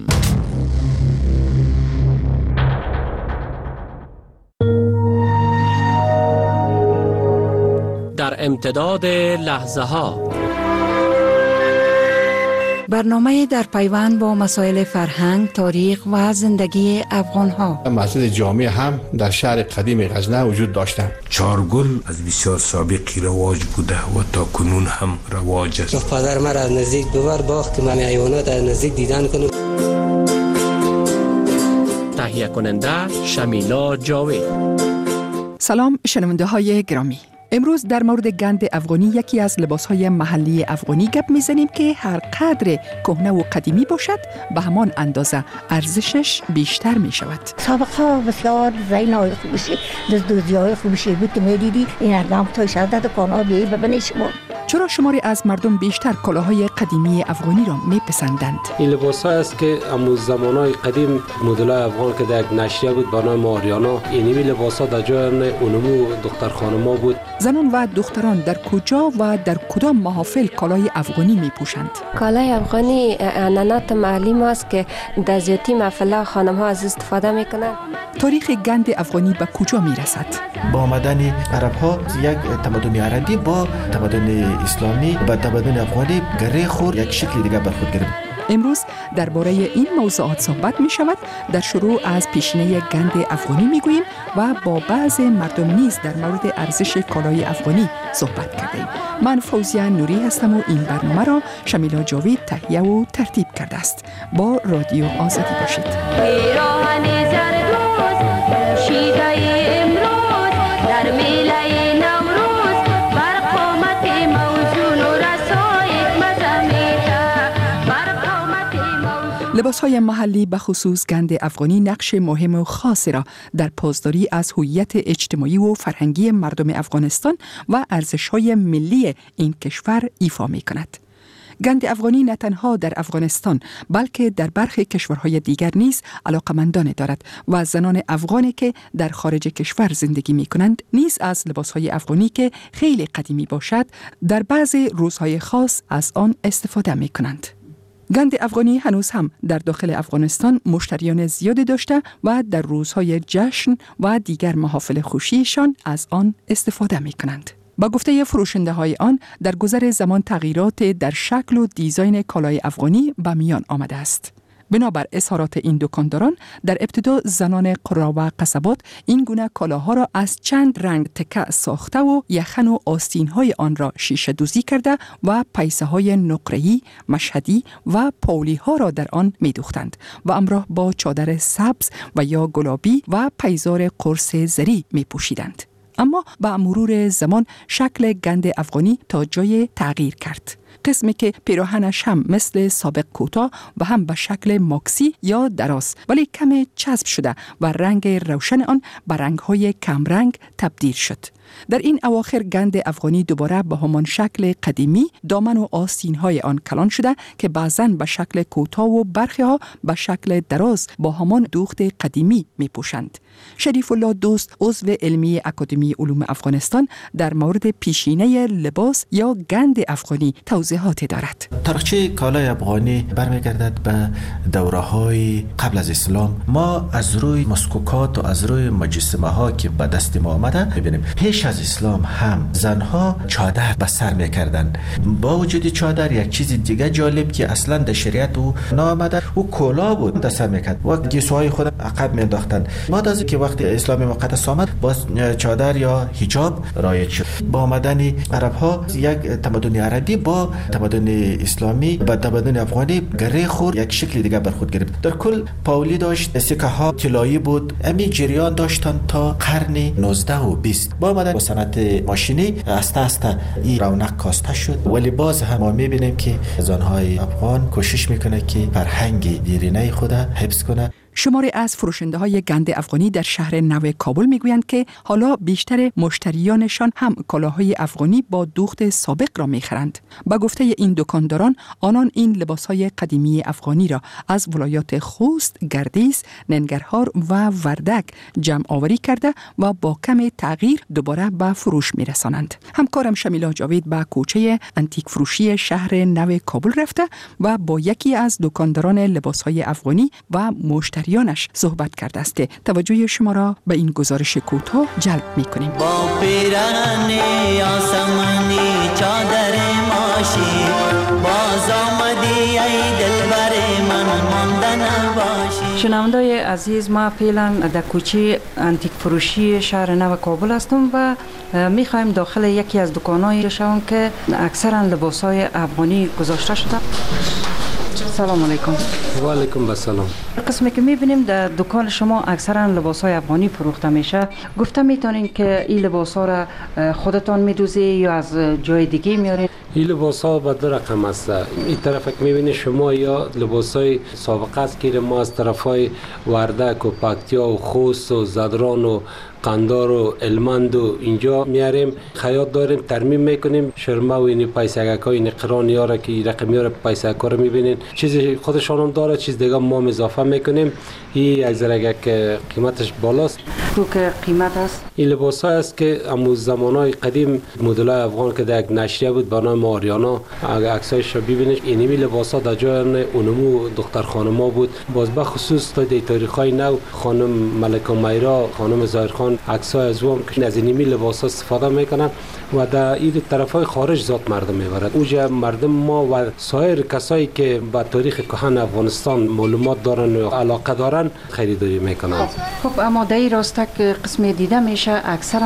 در امتداد لحظه ها، برنامه در پیوند با مسائل فرهنگ، تاریخ و زندگی افغان ها. مسجد جامع هم در شهر قدیم غزنه وجود داشتند. چارگل از بسیار سابقی رواج بوده و تا کنون هم رواج است. پدر من از نزدیک ببر باخت من حیوانات از نزدیک دیدن کنم. تهیه کننده شمیلا جاوید. سلام شنونده های گرامی، امروز در مورد گند افغانی، یکی از لباسهای محلی افغانی گپ میزنیم که هر قدر کهنه و قدیمی باشد به همان اندازه ارزشش بیشتر می شود. سابقا بسیار زین های خوبشی، دزدوزی های خوبشی بود که می دیدی این اقدام توی شده دکانها بیایی ببینی شما. چرا شماری از مردم بیشتر کلاهای قدیمی افغانی را میپسندند؟ این لباس ها است که امروز زمانهای قدیم مدلای افغان که در یک نشریه بود با نام آریانا، اینی لباس ها در جای اونمو دختر خانما بود. زنان و دختران در کجا و در کدام محافل کالای افغانی میپوشند؟ کالای افغانی عنعنات محلی ماست که در زیاتی محفل خانم ها از استفاده میکنند. تاریخ گند افغانی به کجا میرسد؟ با آمدن عرب ها یک تمدن عربی با تمدن اسلامی و تمدن افغانی گره خورد، یک شکل دیگر بر خود گرفت. امروز درباره این موضوعات صحبت می شود. در شروع از پیشینه گند افغانی می گوییم و با بعض مردم نیز در مورد ارزش کالای افغانی صحبت کردیم. من فوزیه نوری هستم و این برنامه را شمیلا جاوید تهیه و ترتیب کرده است. با رادیو آزادی باشید. لباس‌های محلی به خصوص گند افغانی نقش مهم و خاصی را در پاسداری از هویت اجتماعی و فرهنگی مردم افغانستان و ارزش‌های ملی این کشور ایفا می‌کند. گند افغانی نه تنها در افغانستان بلکه در برخی کشورهای دیگر نیز علاقمندان دارد و زنان افغانی که در خارج کشور زندگی می‌کنند نیز از لباس‌های افغانی که خیلی قدیمی باشد در بعضی روزهای خاص از آن استفاده می‌کنند. گند افغانی هنوز هم در داخل افغانستان مشتریان زیادی داشته و در روزهای جشن و دیگر محافل خوشیشان از آن استفاده می کنند. با گفته فروشنده های آن در گذر زمان تغییرات در شکل و دیزاین کالای افغانی به میان آمده است. بنابر اظهارات این دکانداران در ابتدا زنان قرا و قصبات این گونه کالاها را از چند رنگ تکه ساخته و یخن و آستین‌های آن را شیشه دوزی کرده و پیسه های نقره‌ای، مشهدی و پولی ها را در آن می‌دوختند و همراه با چادر سبز و یا گلابی و پیزار قرص زری می‌پوشیدند. اما با مرور زمان شکل گند افغانی تا جای تغییر کرد. قسمی که پیراهنش هم مثل سابق کوتاه و هم به شکل ماکسی یا دراز ولی کم چسب شده و رنگ روشن آن به رنگ‌های کمرنگ تبدیل شد. در این اواخر گند افغانی دوباره به همان شکل قدیمی دامن و آستین‌های آن کلان شده که بعضاً به شکل کوتاه و برخی‌ها به شکل دراز با همان دوخت قدیمی می‌پوشند. شریف الله دوست عضو علمی اکادمی علوم افغانستان در مورد پیشینه لباس یا گند افغانی توضیحاتی دارد. تاریخچه کالای افغانی برمیگردد به دوره‌های قبل از اسلام. ما از روی مسکوکات و از روی مجسمه‌ها که به دست ما آمده ببینیم پیش از اسلام هم زنها چادر به سر می‌کردند. با وجود چادر یک چیز دیگه جالب که اصلا در شریعت او نآمده او کلاه بود در سر می‌کرد و گیسوهای خود عقب می‌انداختند. بعد از که وقتی اسلام مقدس آمد باز چادر یا حجاب رایج شد. با آمدن عرب‌ها یک تمدن عربی با تمدن اسلامی و تمدن افغانی گره خورد، یک شکل دیگه بر خود گرفت. در کل پاولی داشت، سکه ها طلایی بود. همین جریان داشتن تا قرن نوزده و بیست. با آمدن صنعت ماشینی استه استه این رونق کاسته شد. ولی باز هم ما می‌بینیم که زن‌های افغان کوشش میکنه که فرهنگ دیرینه خود حفظ کنه. شماری از فروشنده های گند افغانی در شهر نو کابل میگویند که حالا بیشتر مشتریانشان هم کالاهای افغانی با دوخت سابق را میخرند. با گفته این دکانداران آنان این لباسهای قدیمی افغانی را از ولایات خوست، گردیز، ننگرهار و وردک جمع آوری کرده و با کم تغییر دوباره به فروش میرسانند. همکارم شمیلا جاوید به کوچه انتیک فروشی شهر نو کابل رفته و با یکی از دکانداران لباسهای افغانی و مشتری یانش صحبت کرده است. توجه شما را به این گزارش کوتاه جلب می‌کنیم. با پیران آسمانی چادر ماشی باز آمدی ای دلبر من مانده نباشی. شنوندای عزیز، ما فعلا در کوچه انتیک فروشی شهر نو کابل هستم و می‌خوایم داخل یکی از دکان‌های شوم که اکثرا لباس‌های افغانی گذاشته شده. سلام علیکم. و علیکم السلام. قسمی که میبینیم در دکان شما اکثرا لباسای افغانی فروخته میشه، گفته میتونین که این لباسا را خودتان میدوزی یا از جای دیگه میارین؟ این لباس ها به دو رقم است. این طرف که میبینید شما یا لباس های سابقه است که ما از طرف های وردک و پکتیا و خوست و زدران و قندار و المند و اینجا میاریم، خیاط داریم، ترمیم میکنیم. شرمه و این پیسگک های این قران یاره که رقمی ها پیسگک ها رو میبینین، چیزی خودشان هم داره، چیز دیگه ما اضافه میکنیم. این از رگک قیمتش بالاست. تو که قیمت است؟ این لباس ها است که امو زمانهای قدیم مدل های افغان که در یک نشریه بود به نام آریانا، اگر عکسایش رو ببینید اینمی لباس ها در جای اونمو دختر خانما بود. باز به خصوص تا دی تاریخ های نو خانم ملکه میرا، خانم ظاهرخان عکسای از وام که از اینمی لباس ها استفاده میکنن و در این طرف های خارج ذات مردم میبرد. اوجا مردم ما و سایر کسایی که با تاریخ کهن افغانستان معلومات دارن و علاقه دارن خریداری میکنن. خب اما در این راسته که قسمی دیده میشه اکثرا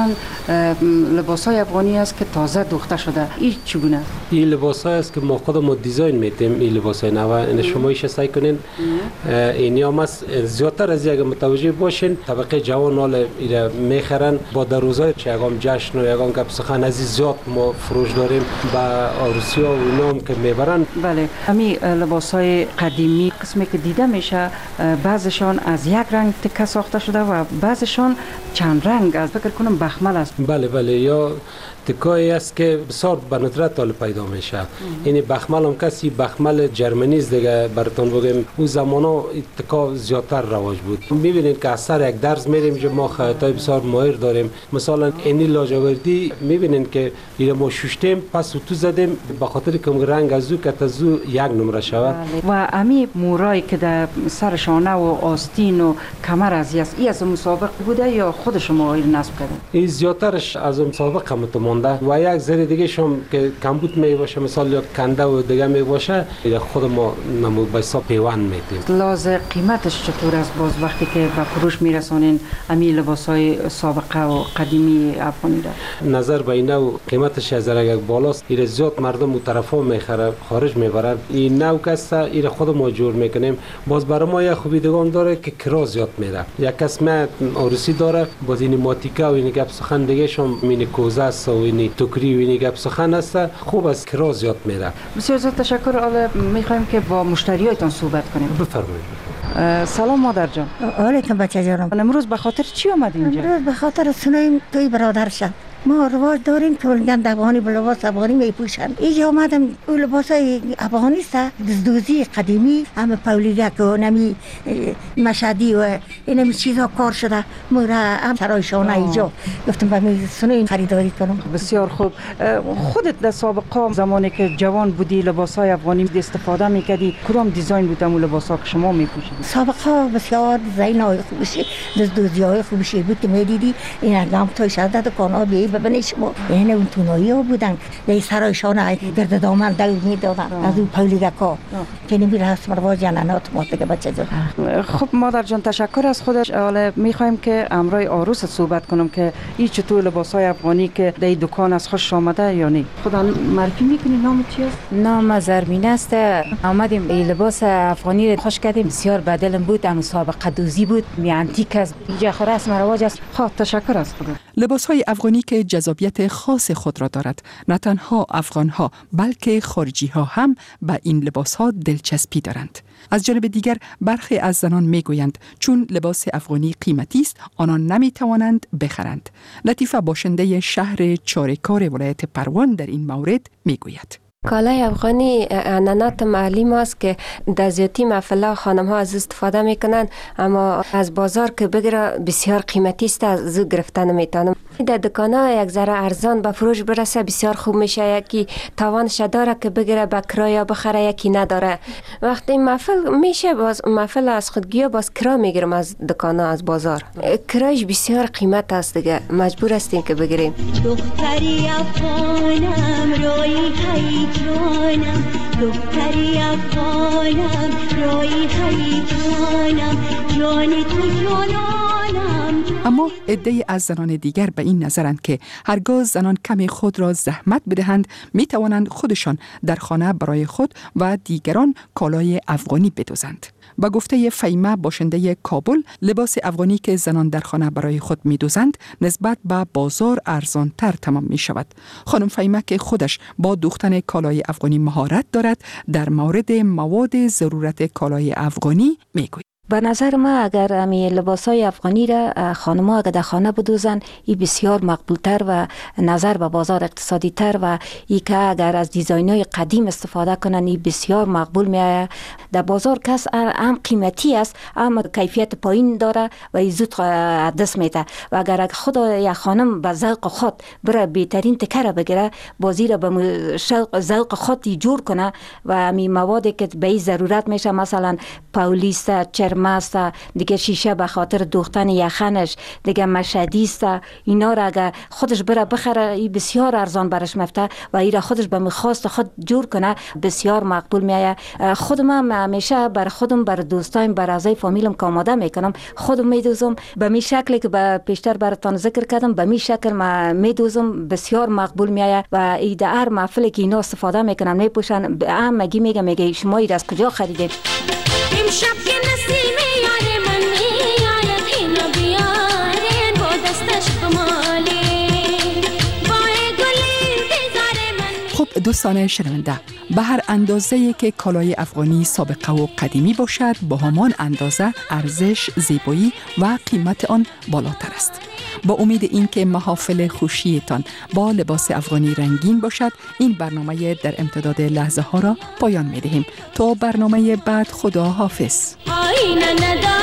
لباسای افغانی است که تازه دوخته شده. این چگونه؟ این لباسای است که ما خودمون دیزاین میتیم. این لباسای نو این شما ایش سعی کنین اینی هم است. زیادتر از یک متوجه باشین طبقه جوان حال ایره میخرن با در روزای چه یکم جشن و یکم گپ سخن از زیاد ما فروش داریم با عروسی ها و اینا هم که میبرن. بله امی لباسای قدیمی قسمی که دیده میشه بعضشان از یک رنگ تکه ساخته شده و بعضشان چند رنگ، از فکر کنم بخمل است. بله بله یا تکایی است که بسیار به ندرت حال پیدا میشه. این بخمل هم کسی بخمل جرمنی است دیگه براتون بگم. اون زمانا تکا زیادتر رواج بود. میبینید که از سر یک درس میریم که ما خیاطای بسیار ماهر داریم. مثلا اینی لاجوردی میبینید که اینا ما شوشتیم پس تو زدیم به خاطر که رنگ از او که تزو یک نمره شود. و امی مورایی که در سر شانه و آستین و کمر از است، این از مسابقه بوده یا خود شما این نصب کردین؟ این زیادترش از مسابقه متمانده و یک ذره دیگه شم که کمبود می باشه، مثلا یا کنده و دیگه می باشه، خود ما نمو به حساب پیوند میدیم. لازم قیمتش چطور است باز وقتی که به فروش میرسونین امی لباسای سابقه و قدیمی افغانی را؟ نظر به این نو قیمتش از یک بالاست. این زیاد مردم و طرفا میخره خارج میبرن. این نو کسا این خود ما جور میکنیم. باز برای ما یک خوبی دیگه داره که کرا زیاد میره. یک کس ما عروسی داره باز این ماتیکا و این گپ سخن دیگه شم مینی کوزه است و این توکری و این گپ سخن است، خوب است کرا زیاد میره. بسیار زیاد تشکر. حالا میخوایم که با مشتریایتان صحبت کنیم. بفرمایید. سلام مادر جان. علیکم بچه جانم. امروز به خاطر چی آمدی اینجا؟ امروز به خاطر سنای توی برادرشم. ما رواج داریم که میگن افغانی به لباس افغانی میپوشن. اینجا اومدم اون لباسای افغانی است، دزدوزی قدیمی، همه پولیدک و نمی مشهدی و اینمی چیزا کار شده. مورا هم سرای شانه اینجا گفتم به می سنوی خریداری کنم. بسیار خوب. خودت در سابقه زمانی که جوان بودی لباسای افغانی استفاده میکردی، کدام دیزاین بود اون لباسا که شما میپوشیدی؟ سابقه بسیار دیزاین های خوبشی، دزدوزی های خوبشی بود که میدیدی. این اقدام توی شده دکانا بی ببینید شما این اون تونایی ها بودن یه سرایشان گرد دامن دل میدادن از اون پولیدکا که نمی رسم رواج جنانات ما دیگه بچه جان. خب مادر جان تشکر از خودش. حالا میخوایم که امرای عروس صحبت کنم که این چطور لباسای افغانی که در دکان از خوش آمده یا نه؟ خدا معرفی میکنی نام چی است؟ نام زرمینه است. آمدیم این لباس افغانی رو خوش کردیم، بسیار بدلم بود، اما سابقه دوزی بود، می انتیک است، اینجا خو رسم رواج است. خب تشکر از خدا. لباس‌های افغانی که جذابیت خاص خود را دارد، نه تنها افغان‌ها بلکه خارجی‌ها هم به این لباس‌ها دلچسپی دارند. از جانب دیگر برخی از زنان میگویند چون لباس افغانی قیمتی است آنان نمیتوانند بخرند. لطیفه باشنده شهر چارکار ولایت پروان در این مورد میگوید: کالای افغانی عنعنات محلی ماست که در زیادی محفله خانم ها از استفاده میکنن، اما از بازار که بگیره بسیار قیمتی است، از گرفتن نمیتونم. در دکانا یک ذره ارزان به فروش برسه بسیار خوب میشه. یکی توانش داره که بگیره به کرایه بخره، یکی نداره. وقتی محفل میشه باز محفل از خودگی باز کرا میگیرم از دکانا از بازار. کرایش بسیار قیمت است دیگه، مجبور هستیم که بگیریم. دختری افغانم روی هیجانم، دختری افغانم روی هیجانم، جان تو جانانم. اما عده‌ای از زنان دیگر به این نظرند که هرگاه زنان کمی خود را زحمت بدهند می توانند خودشان در خانه برای خود و دیگران کالای افغانی بدوزند. با گفته فیمه باشنده کابل، لباس افغانی که زنان در خانه برای خود می دوزند نسبت به بازار ارزان تر تمام می شود. خانم فیمه که خودش با دوختن کالای افغانی مهارت دارد، در مورد مواد ضرورت کالای افغانی می گوید. به نظر ما اگر امی لباسای افغانی را خانم‌ها اگر در خانه بدوزن، این بسیار مقبولتر و نظر به بازار اقتصادی تر و ای که اگر از دیزاین‌های قدیم استفاده کنن این بسیار مقبول میآید. در بازار کس هم قیمتی است اما کیفیت پایین داره و این زود دست میده و اگر خود یا خانم به ذوق خود بره بهترین تکه بگیره، بازی را به ذوق خود جور کنه و امی موادی که به این ضرورت میشه، مثلا پولیس، ماست دیگه شیشه به خاطر دوختن یخنش، دیگه مشدی است، اینا را اگه خودش بره بخره ای بسیار ارزان برش میفته و ایرا خودش به میخواست خود جور کنه بسیار مقبول میآید. خودم همیشه بر خودم، بر دوستایم، بر اعضای فامیلم که آماده میکنم خودم میدوزم به می شکلی که به پیشتر براتون ذکر کردم، به می شکل ما میدوزم بسیار مقبول میآید و ای در هر محفلی که اینا استفاده میکنن میپوشن هم مگی میگه میگه شما این از کجا خریدید؟ امشب که نسیمی یار من میآید هینا بیارین با دستش بمالی بای گلی انتظار من. خب دوستان شنونده، به هر اندازه‌ای که کالای افغانی سابقه و قدیمی باشد، با همان اندازه ارزش، زیبایی و قیمت آن بالاتر است. با امید اینکه محافل خوشیتان با لباس افغانی رنگین باشد، این برنامه در امتداد لحظه ها را پایان می دهیم. تا برنامه بعد، خدا حافظ.